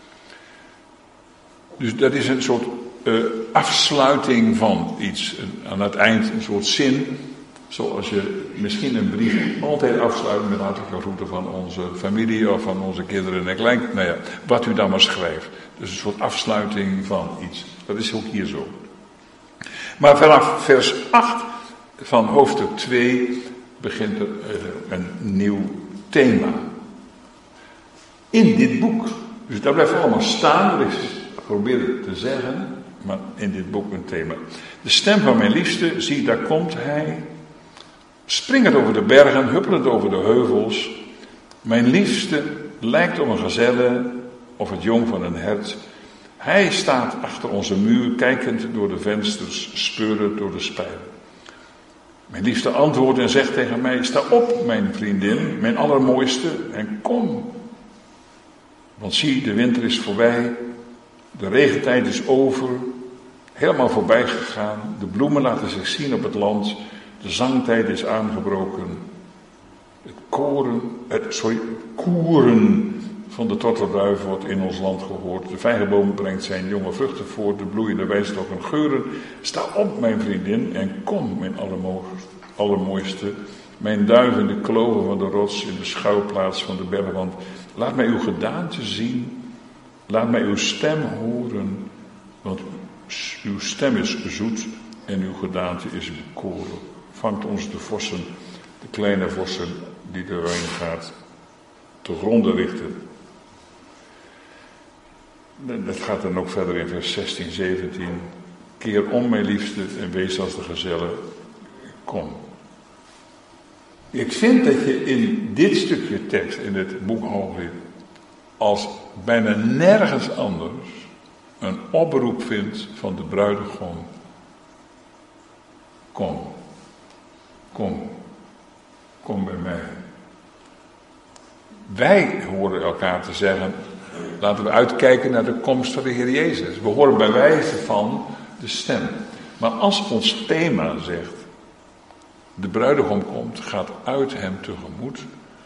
Dus dat is een soort afsluiting van iets. Aan het eind een soort zin. Zoals je misschien een brief altijd afsluit met hartelijke groeten van onze familie of van onze kinderen en gelijk. Nou ja, wat u dan maar schrijft. Dus een soort afsluiting van iets. Dat is ook hier zo. Maar vanaf vers 8 van hoofdstuk 2 begint er een nieuw thema. In dit boek. Dus dat blijft allemaal staan. Ik probeer het te zeggen. Maar in dit boek een thema. De stem van mijn liefste, zie daar komt hij. Springend over de bergen, huppelend over de heuvels. Mijn liefste lijkt op een gazelle of het jong van een hert. Hij staat achter onze muur, kijkend door de vensters, speurend door de spijlen. Mijn liefste antwoordt en zegt tegen mij, sta op, mijn vriendin, mijn allermooiste, en kom. Want zie, de winter is voorbij, de regentijd is over, helemaal voorbij gegaan. De bloemen laten zich zien op het land. De zangtijd is aangebroken. Het koeren van de tortelduif wordt in ons land gehoord. De vijgenboom brengt zijn jonge vruchten voort. De bloeiende wijnstokken geuren. Sta op, mijn vriendin, en kom, mijn allermooiste. Mijn duif in de kloven van de rots, in de schuilplaats van de bergwand. Laat mij uw gedaante zien. Laat mij uw stem horen. Want uw stem is zoet en uw gedaante is bekoren. Vangt ons de vossen, de kleine vossen die de wijngaard te gronde richten. Dat gaat dan ook verder in vers 16, 17. Keer om, mijn liefste, en wees als de gezellen. Kom. Ik vind dat je in dit stukje tekst, in het boek Hooglied, als bijna nergens anders een oproep vindt van de bruidegom. Kom. Kom. Kom bij mij. Wij horen elkaar te zeggen, laten we uitkijken naar de komst van de Heer Jezus. We horen bij wijze van de stem. Maar als ons thema zegt, de bruidegom komt, gaat uit hem tegemoet,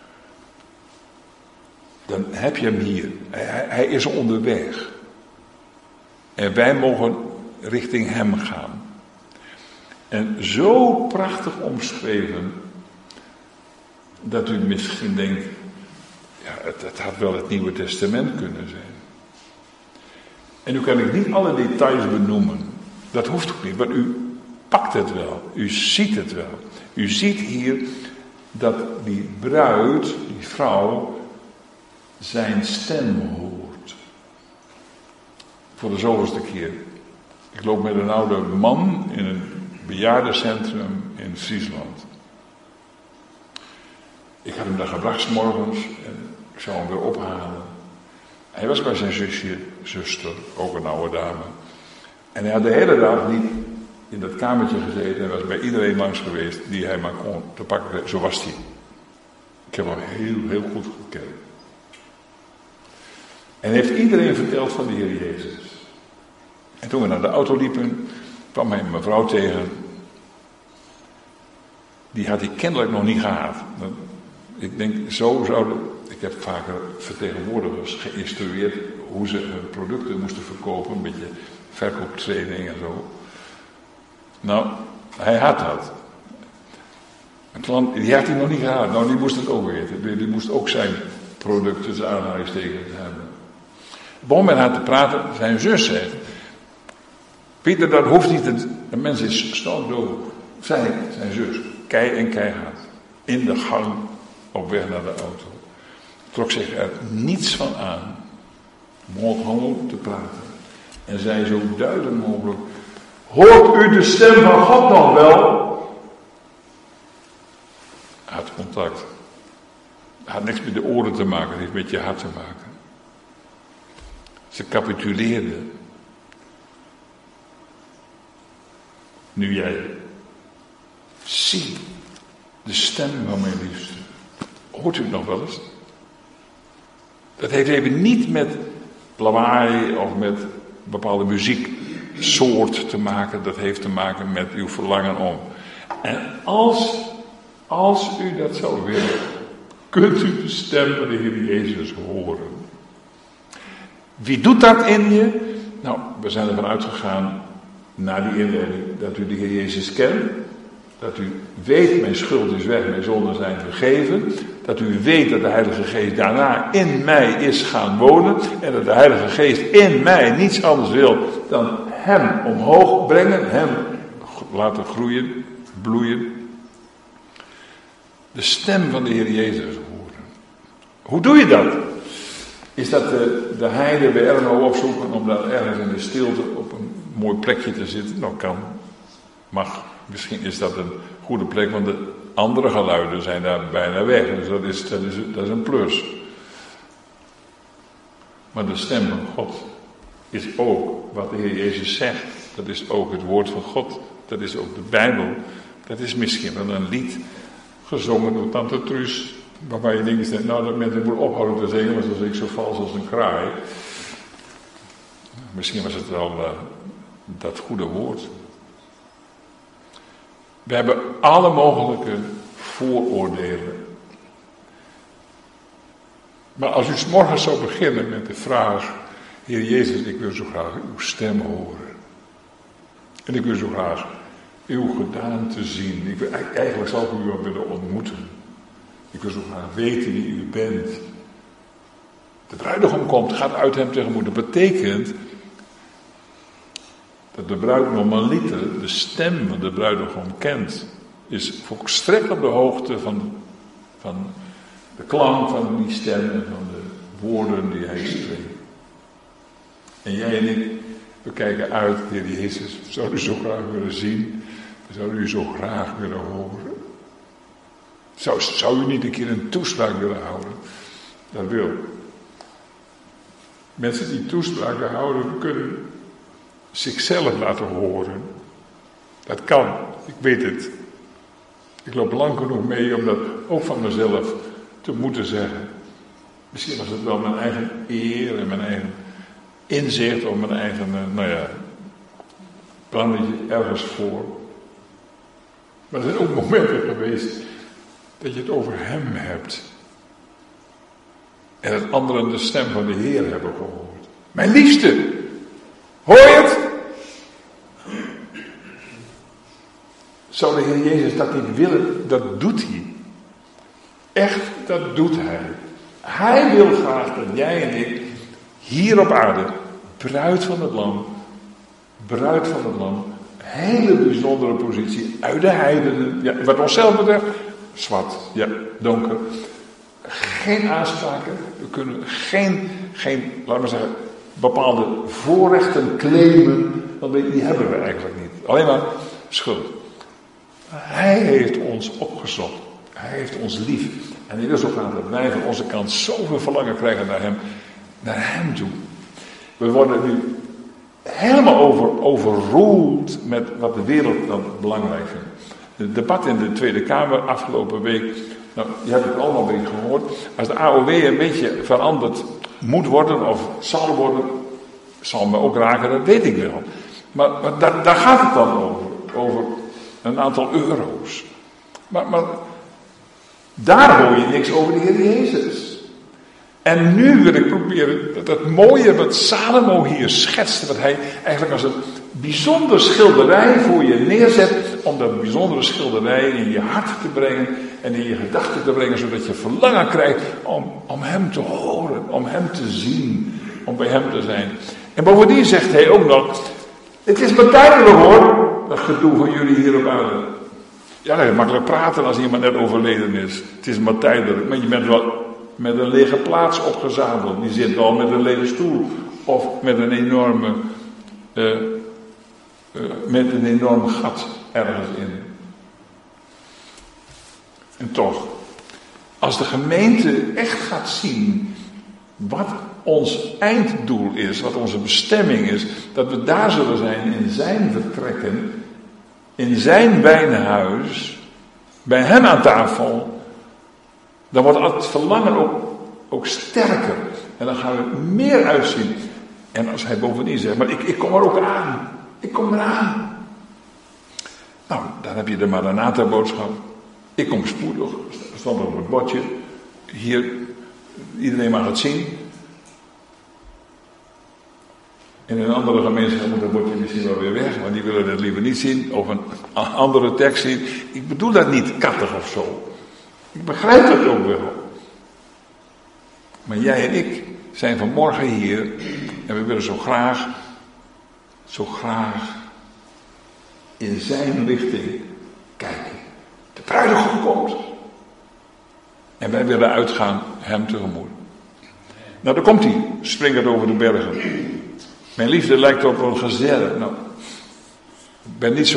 dan heb je hem hier. Hij is onderweg. En wij mogen richting hem gaan. En zo prachtig omschreven, dat u misschien denkt, ja, het had wel het Nieuwe Testament kunnen zijn. En nu kan ik niet alle details benoemen. Dat hoeft ook niet, maar u pakt het wel. U ziet het wel. U ziet hier dat die bruid, die vrouw, zijn stem hoort. Voor de zoveelste keer. Ik loop met een oude man in een bejaardencentrum in Friesland. Ik had hem daar gebracht 's morgens en ik zou hem weer ophalen. Hij was bij zijn zuster, ook een oude dame. En hij had de hele dag niet in dat kamertje gezeten. Hij was bij iedereen langs geweest die hij maar kon te pakken kreeg. Zo was hij. Ik heb hem heel goed gekend. En heeft iedereen verteld van de Heer Jezus. En toen we naar de auto liepen, kwam hij een mevrouw tegen. Die had hij kennelijk nog niet gehad. Ik denk, ik heb vaker vertegenwoordigers geïnstrueerd hoe ze hun producten moesten verkopen. Een beetje verkooptraining en zo. Nou, hij had dat. Een klant, die had hij nog niet gehad. Nou, die moest het ook weten. Die moest ook zijn product tussen aanhalingstekens hebben. Begon met haar te praten. Zijn zus zei: Pieter, dat hoeft niet. De mens is stoondoof. Zijn zus. Kei en keihard. In de gang op weg naar de auto. Trok zich er niets van aan. Begon gewoon te praten. En zei zo duidelijk mogelijk: Hoort u de stem van God nog wel? Hartcontact. Het had niks met de oren te maken, het heeft met je hart te maken. Ze capituleerde. Nu jij. Zie de stem van mijn liefste. Hoort u het nog wel eens? Dat heeft even niet met lawaai of met bepaalde muzieksoort te maken. Dat heeft te maken met uw verlangen om. En als u dat zou willen, kunt u de stem van de Heer Jezus horen. Wie doet dat in je? Nou, we zijn ervan uitgegaan, na die inleiding, dat u de Heer Jezus kent. Dat u weet, mijn schuld is weg, mijn zonden zijn vergeven. Dat u weet dat de Heilige Geest daarna in mij is gaan wonen. En dat de Heilige Geest in mij niets anders wil dan hem omhoog brengen. Hem laten groeien, bloeien. De stem van de Heer Jezus horen. Hoe doe je dat? Is dat de heide bij Erno opzoeken om daar ergens in de stilte op een mooi plekje te zitten? Nou, kan. Mag. Misschien is dat een goede plek, want de andere geluiden zijn daar bijna weg. Dus dat is een plus. Maar de stem van God is ook wat de Heer Jezus zegt. Dat is ook het woord van God. Dat is ook de Bijbel. Dat is misschien wel een lied gezongen door Tante Truus. Waarvan je denkt, nou, dat mensen moeten ophouden te zingen, want dan is ik zo vals als een kraai. Misschien was het wel dat goede woord. We hebben alle mogelijke vooroordelen. Maar als u 's morgens zou beginnen met de vraag: Heer Jezus, ik wil zo graag uw stem horen. En ik wil zo graag uw gedaante zien. Eigenlijk zou ik u wel willen ontmoeten. Ik wil zo graag weten wie u bent. De bruidegom komt, gaat uit hem tegemoet. Dat betekent dat de bruid normaliter de stem van de bruidegom kent. Is volstrekt op de hoogte van de klank van die stem en van de woorden die hij spreekt. En jij en ik, we kijken uit, Heer Jezus, we zouden u zo graag willen zien. We zouden u zo graag willen horen. Zou u niet een keer een toespraak willen houden? Dat wil. Mensen die toespraken houden, kunnen zichzelf laten horen. Dat kan, ik weet het. Ik loop lang genoeg mee om dat ook van mezelf te moeten zeggen. Misschien was het wel mijn eigen eer en mijn eigen inzicht of mijn eigen, plannetje ergens voor. Maar er zijn ook momenten geweest dat je het over hem hebt. En dat anderen de stem van de Heer hebben gehoord. Mijn liefste, hoor je het? Zou de Heer Jezus dat niet willen? Dat doet hij. Echt, dat doet hij. Hij wil graag dat jij en ik hier op aarde, bruid van het lam, hele bijzondere positie, uit de heidenen, ja, wat onszelf betreft, zwart, ja, donker. Geen aanspraken, we kunnen geen, laten we zeggen, bepaalde voorrechten claimen, want die hebben we eigenlijk niet. Alleen maar schuld. Hij heeft ons opgezocht. Hij heeft ons lief. En hij wil zo graag dat wij van onze kant zoveel verlangen krijgen naar hem toe. We worden nu helemaal overroeld met wat de wereld dan belangrijk vindt. Het debat in de Tweede Kamer afgelopen week, nou, je hebt het allemaal weer gehoord. Als de AOW een beetje veranderd moet worden of zal worden, zal me ook raken, dat weet ik wel. Maar daar gaat het dan over een aantal euro's. Maar daar hoor je niks over de Heer Jezus. En nu wil ik proberen dat mooie wat Salomo hier schetst, wat hij eigenlijk als een bijzonder schilderij voor je neerzet, om dat bijzondere schilderij in je hart te brengen en in je gedachten te brengen, zodat je verlangen krijgt om hem te horen, om hem te zien, om bij hem te zijn. En bovendien zegt hij ook nog, het is maar tijdelijk hoor, dat gedoe van jullie hier op aarde. Ja, dat is makkelijk praten als iemand net overleden is. Het is maar tijdelijk, maar je bent wel met een lege plaats opgezadeld. Die zit wel met een lege stoel of met een enorm gat ergens in. En toch, als de gemeente echt gaat zien wat ons einddoel is, wat onze bestemming is, dat we daar zullen zijn in zijn vertrekken, in zijn wijnhuis, bij hem aan tafel, dan wordt het verlangen ook sterker. En dan gaan we meer uitzien. En als hij bovendien zegt, maar ik kom er ook aan. Ik kom eraan. Nou, dan heb je de Maranatha-boodschap. Ik kom spoedig. Stond op het bordje. Hier, iedereen mag het zien. In een andere gemeenschap moet dat bordje misschien wel weer weg, want die willen het liever niet zien. Of een andere tekst zien. Ik bedoel dat niet kattig of zo. Ik begrijp dat ook wel. Maar jij en ik zijn vanmorgen hier en we willen zo graag in zijn richting kijken. De bruidegom komt. En wij willen uitgaan hem tegemoet. Nou, daar komt hij, springend over de bergen. Mijn liefde lijkt op een gazelle. Nou, ik ben niet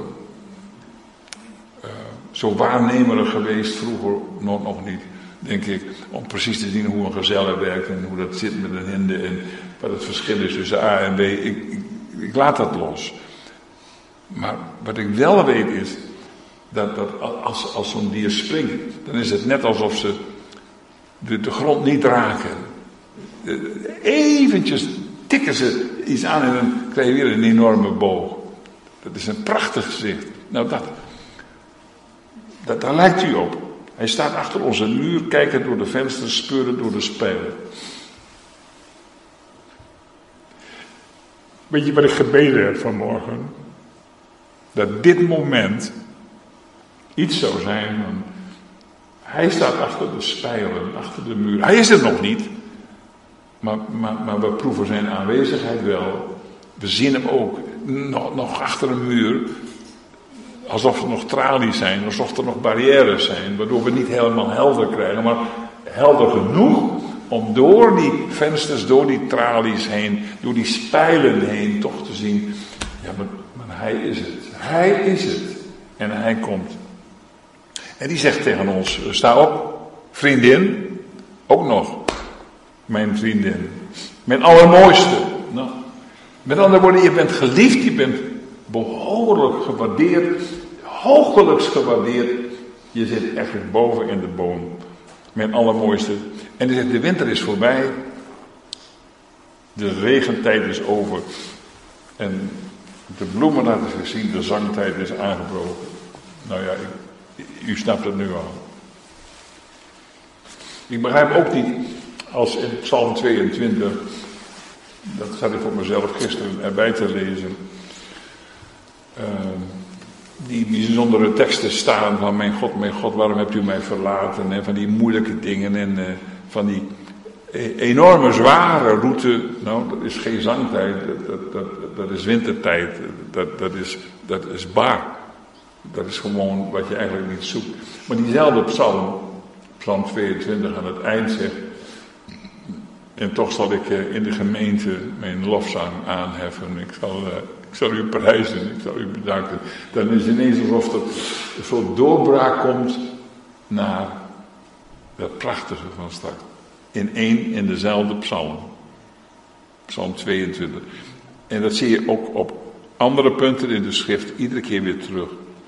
zo waarnemerig geweest, vroeger nog niet, denk ik, om precies te zien hoe een gazelle werkt en hoe dat zit met een hinde en wat het verschil is tussen A en B. Ik laat dat los. Maar wat ik wel weet is, dat als zo'n dier springt, dan is het net alsof ze de grond niet raken. Eventjes tikken ze iets aan en dan krijg je weer een enorme boog. Dat is een prachtig gezicht. Nou, daar lijkt u op. Hij staat achter onze muur, kijkend door de vensters, speurend door de spijlen. Weet je wat ik gebeden heb vanmorgen? Dat dit moment iets zou zijn van, hij staat achter de spijlen, achter de muur. Hij is er nog niet, maar we proeven zijn aanwezigheid wel. We zien hem ook nog achter een muur. Alsof er nog tralies zijn, alsof er nog barrières zijn, waardoor we niet helemaal helder krijgen, maar helder genoeg om door die vensters, door die tralies heen, door die spijlen heen toch te zien, ja, maar hij is het. Hij is het. En hij komt. En die zegt tegen ons, sta op, vriendin, ook nog, mijn vriendin, mijn allermooiste. Nou, met andere woorden, je bent geliefd, je bent behoorlijk gewaardeerd, hoogelijks gewaardeerd. Je zit echt boven in de boom. Mijn allermooiste. En hij zegt, de winter is voorbij. De regentijd is over. En de bloemen laten zich zien, de zangtijd is aangebroken. Nou ja, u snapt het nu al. Ik begrijp ook niet, als in Psalm 22, dat zat ik voor mezelf gisteren erbij te lezen, die bijzondere teksten staan van mijn God, waarom hebt u mij verlaten? En van die moeilijke dingen en van die enorme zware route. Nou, dat is geen zangtijd, dat is wintertijd, dat is bar. Dat is gewoon wat je eigenlijk niet zoekt. Maar diezelfde psalm 22 aan het eind zegt, en toch zal ik in de gemeente mijn lofzang aanheffen. Ik zal u prijzen, ik zal u bedanken. Dan is het ineens alsof er een soort doorbraak komt naar dat prachtige van straks. In dezelfde psalm. Psalm 22. En dat zie je ook op andere punten in de schrift iedere keer weer terug.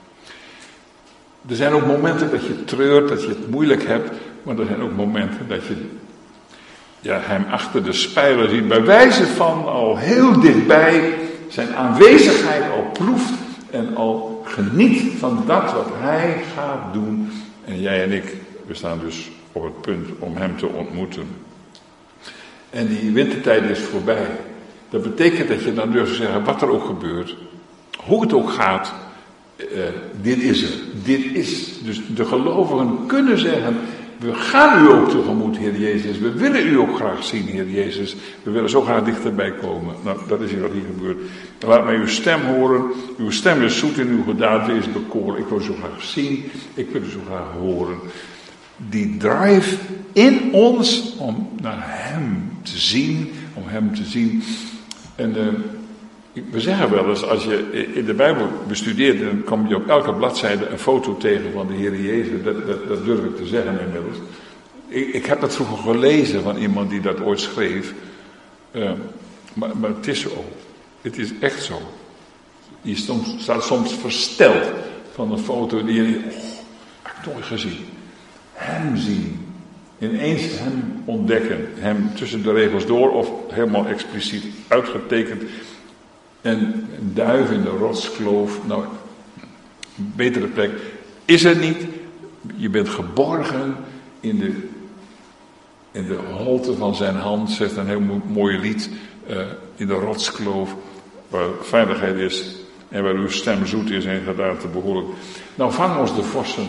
Er zijn ook momenten dat je treurt, dat je het moeilijk hebt, maar er zijn ook momenten dat je hem achter de spijlen ziet, bij wijze van al heel dichtbij zijn aanwezigheid al proeft en al geniet van dat wat hij gaat doen. En jij en ik, we staan dus op het punt om hem te ontmoeten. En die wintertijd is voorbij. Dat betekent dat je dan durft te zeggen, wat er ook gebeurt, hoe het ook gaat, dit is er. Dit is. Dus de gelovigen kunnen zeggen, we gaan u ook tegemoet, Heer Jezus. We willen u ook graag zien, Heer Jezus. We willen zo graag dichterbij komen. Nou, dat is hier wat hier gebeurt. Laat mij uw stem horen. Uw stem is zoet in uw gedaante is bekoren. Ik wil u zo graag zien. Ik wil u zo graag horen. Die drive in ons om naar hem te zien. Om hem te zien. En we zeggen wel eens, als je in de Bijbel bestudeert, dan kom je op elke bladzijde een foto tegen van de Heer Jezus. Dat durf ik te zeggen inmiddels. Ik heb dat vroeger gelezen van iemand die dat ooit schreef. Maar het is zo. Het is echt zo. Je staat soms versteld van een foto die je heb ik nooit gezien. Hem zien. Ineens hem ontdekken. Hem tussen de regels door of helemaal expliciet uitgetekend. En een duif in de rotskloof, nou, een betere plek is er niet. Je bent geborgen in de holte van zijn hand, zegt een heel mooi lied, in de rotskloof, waar veiligheid is en waar uw stem zoet is en gedaante behoorlijk. Nou, vang ons de vossen.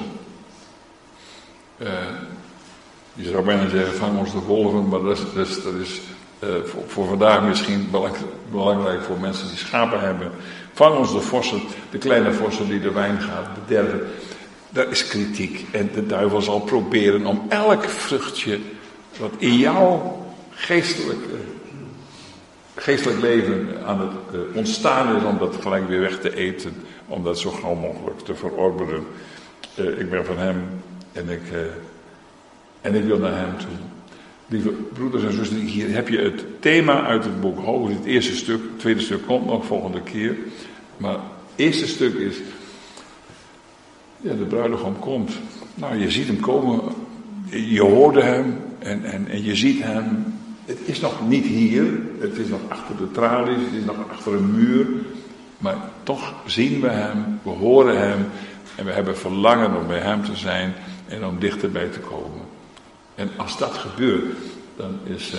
Je zou bijna zeggen, vang ons de wolven, maar dat is voor vandaag misschien belangrijk voor mensen die schapen hebben. Vang ons de vossen, de kleine vossen die de wijn gaat bederven. Daar is kritiek. En de duivel zal proberen om elk vruchtje wat in jouw geestelijk leven aan het ontstaan is, om dat gelijk weer weg te eten. Om dat zo gauw mogelijk te verorberen. Ik ben van hem en ik wil naar hem toe. Lieve broeders en zusters, hier heb je het thema uit het boek Hooglied. Het eerste stuk, het tweede stuk komt nog volgende keer. Maar het eerste stuk is, de bruidegom komt. Nou, je ziet hem komen, je hoorde hem en je ziet hem. Het is nog niet hier, het is nog achter de tralies, het is nog achter een muur. Maar toch zien we hem, we horen hem en we hebben verlangen om bij hem te zijn en om dichterbij te komen. En als dat gebeurt, dan is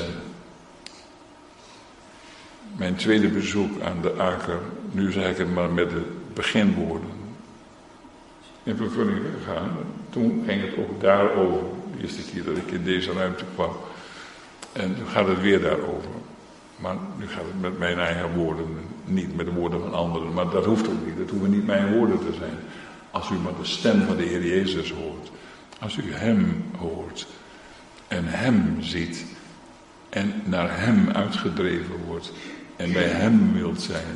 mijn tweede bezoek aan de Aker, nu zeg ik het maar met de beginwoorden, in vervulling gegaan. Toen ging het ook daarover, de eerste keer dat ik in deze ruimte kwam. En nu gaat het weer daarover. Maar nu gaat het met mijn eigen woorden, niet met de woorden van anderen. Maar dat hoeft ook niet, dat hoeven niet mijn woorden te zijn. Als u maar de stem van de Heer Jezus hoort. Als u hem hoort. En hem ziet. En naar hem uitgedreven wordt. En bij hem wilt zijn.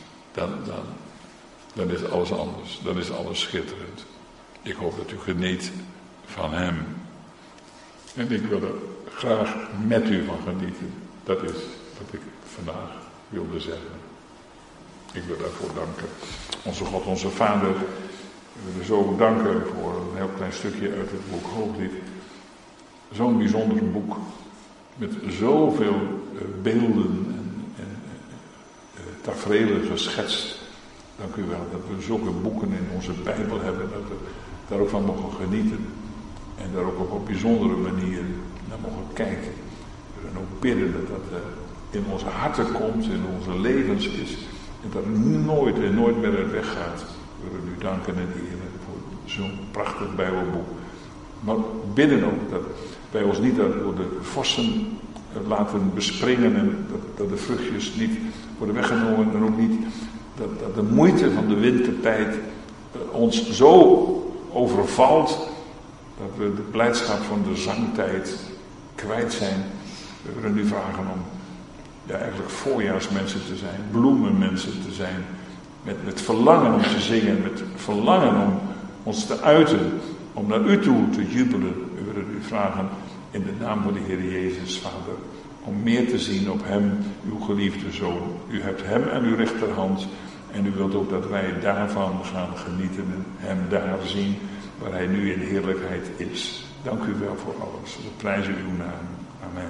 Dan is alles anders. Dan is alles schitterend. Ik hoop dat u geniet van hem. En ik wil er graag met u van genieten. Dat is wat ik vandaag wilde zeggen. Ik wil daarvoor danken. Onze God, onze Vader. We willen zo danken voor een heel klein stukje uit het boek Hooglied. Zo'n bijzonder boek. Met zoveel beelden en taferelen geschetst. Dank u wel dat we zulke boeken in onze Bijbel hebben. Dat we daar ook van mogen genieten. En daar ook op een bijzondere manier naar mogen kijken. We willen ook bidden dat dat in onze harten komt, in onze levens is. En dat het nooit en nooit meer uit weggaat. We willen u danken en eren voor zo'n prachtig Bijbelboek. Maar bidden ook dat wij ons niet door de vossen laten bespringen. En dat de vruchtjes niet worden weggenomen. En ook niet dat de moeite van de wintertijd ons zo overvalt. Dat we de blijdschap van de zangtijd kwijt zijn. We willen u vragen om eigenlijk voorjaarsmensen te zijn. Bloemenmensen te zijn. Met verlangen om te zingen. Met verlangen om ons te uiten. Om naar u toe te jubelen. We willen u vragen in de naam van de Heer Jezus, Vader. om meer te zien op hem, uw geliefde Zoon. U hebt hem aan uw rechterhand en u wilt ook dat wij daarvan gaan genieten, hem daar zien waar hij nu in heerlijkheid is. Dank u wel voor alles. We prijzen uw naam. Amen.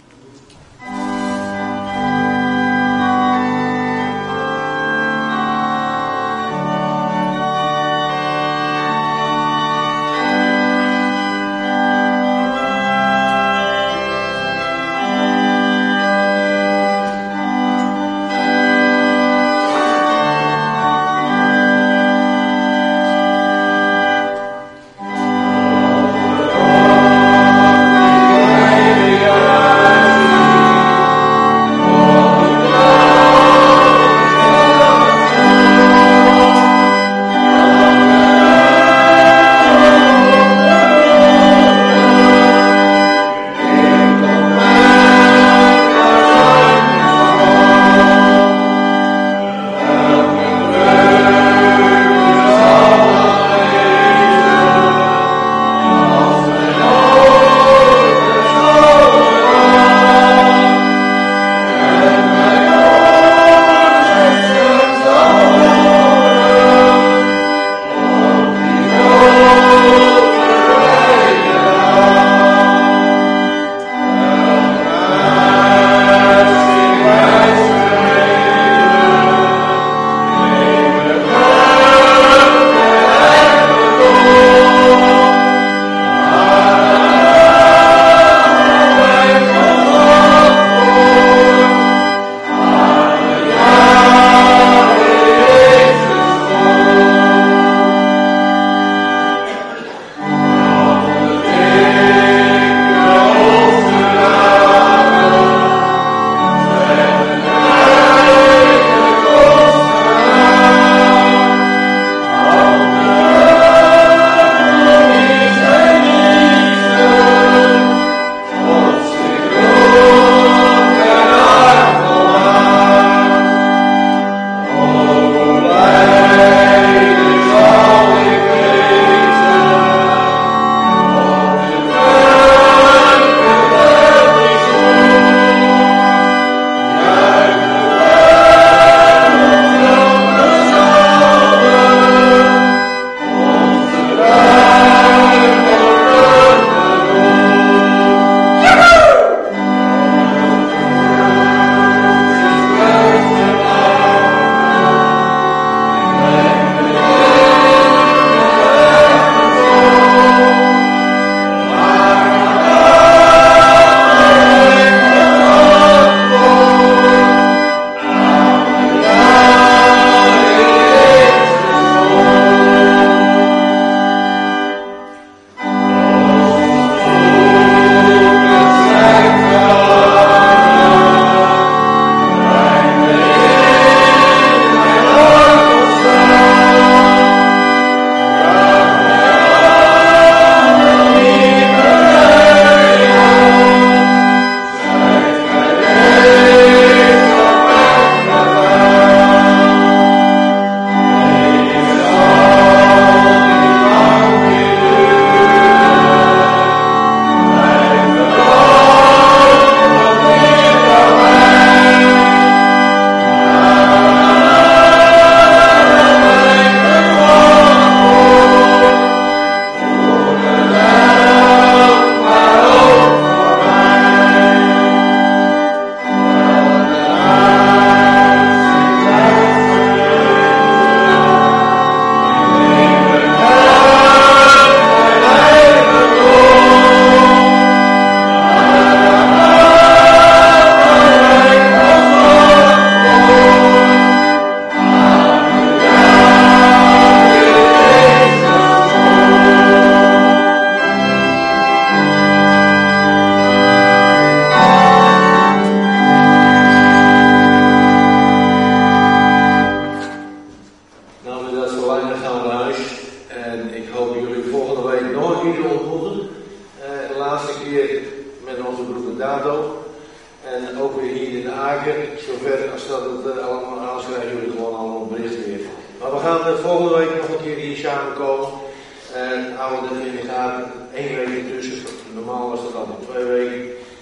zover als dat het allemaal aanschrijven, jullie gewoon allemaal bericht weer. Maar we gaan volgende week nog een keer hier samenkomen. En houden we in de gaten 1 week tussen. Normaal was dat altijd 2 weken.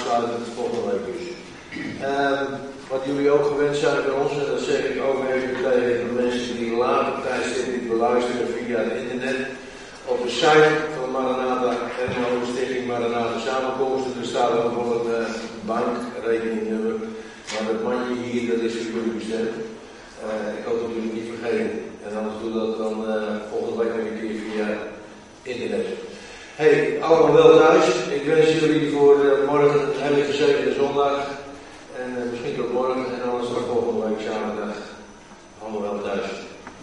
aansluitend volgende week dus. Wat jullie ook gewend zijn bij ons, en dat zeg ik ook even tegen de mensen die later tijdens dit beluisteren via het internet. Op de site van Maranatha en de Stichting Maranatha Samenkomsten, er staat ook wel een bankrekeningnummer. Maar dat mandje hier, dat is voor jullie bestemd. Ik hoop dat jullie het niet vergeten. En anders doe dat dan volgende week nog een keer via internet. Hey, allemaal wel thuis. Ik wens jullie voor morgen een hele gezegende zondag.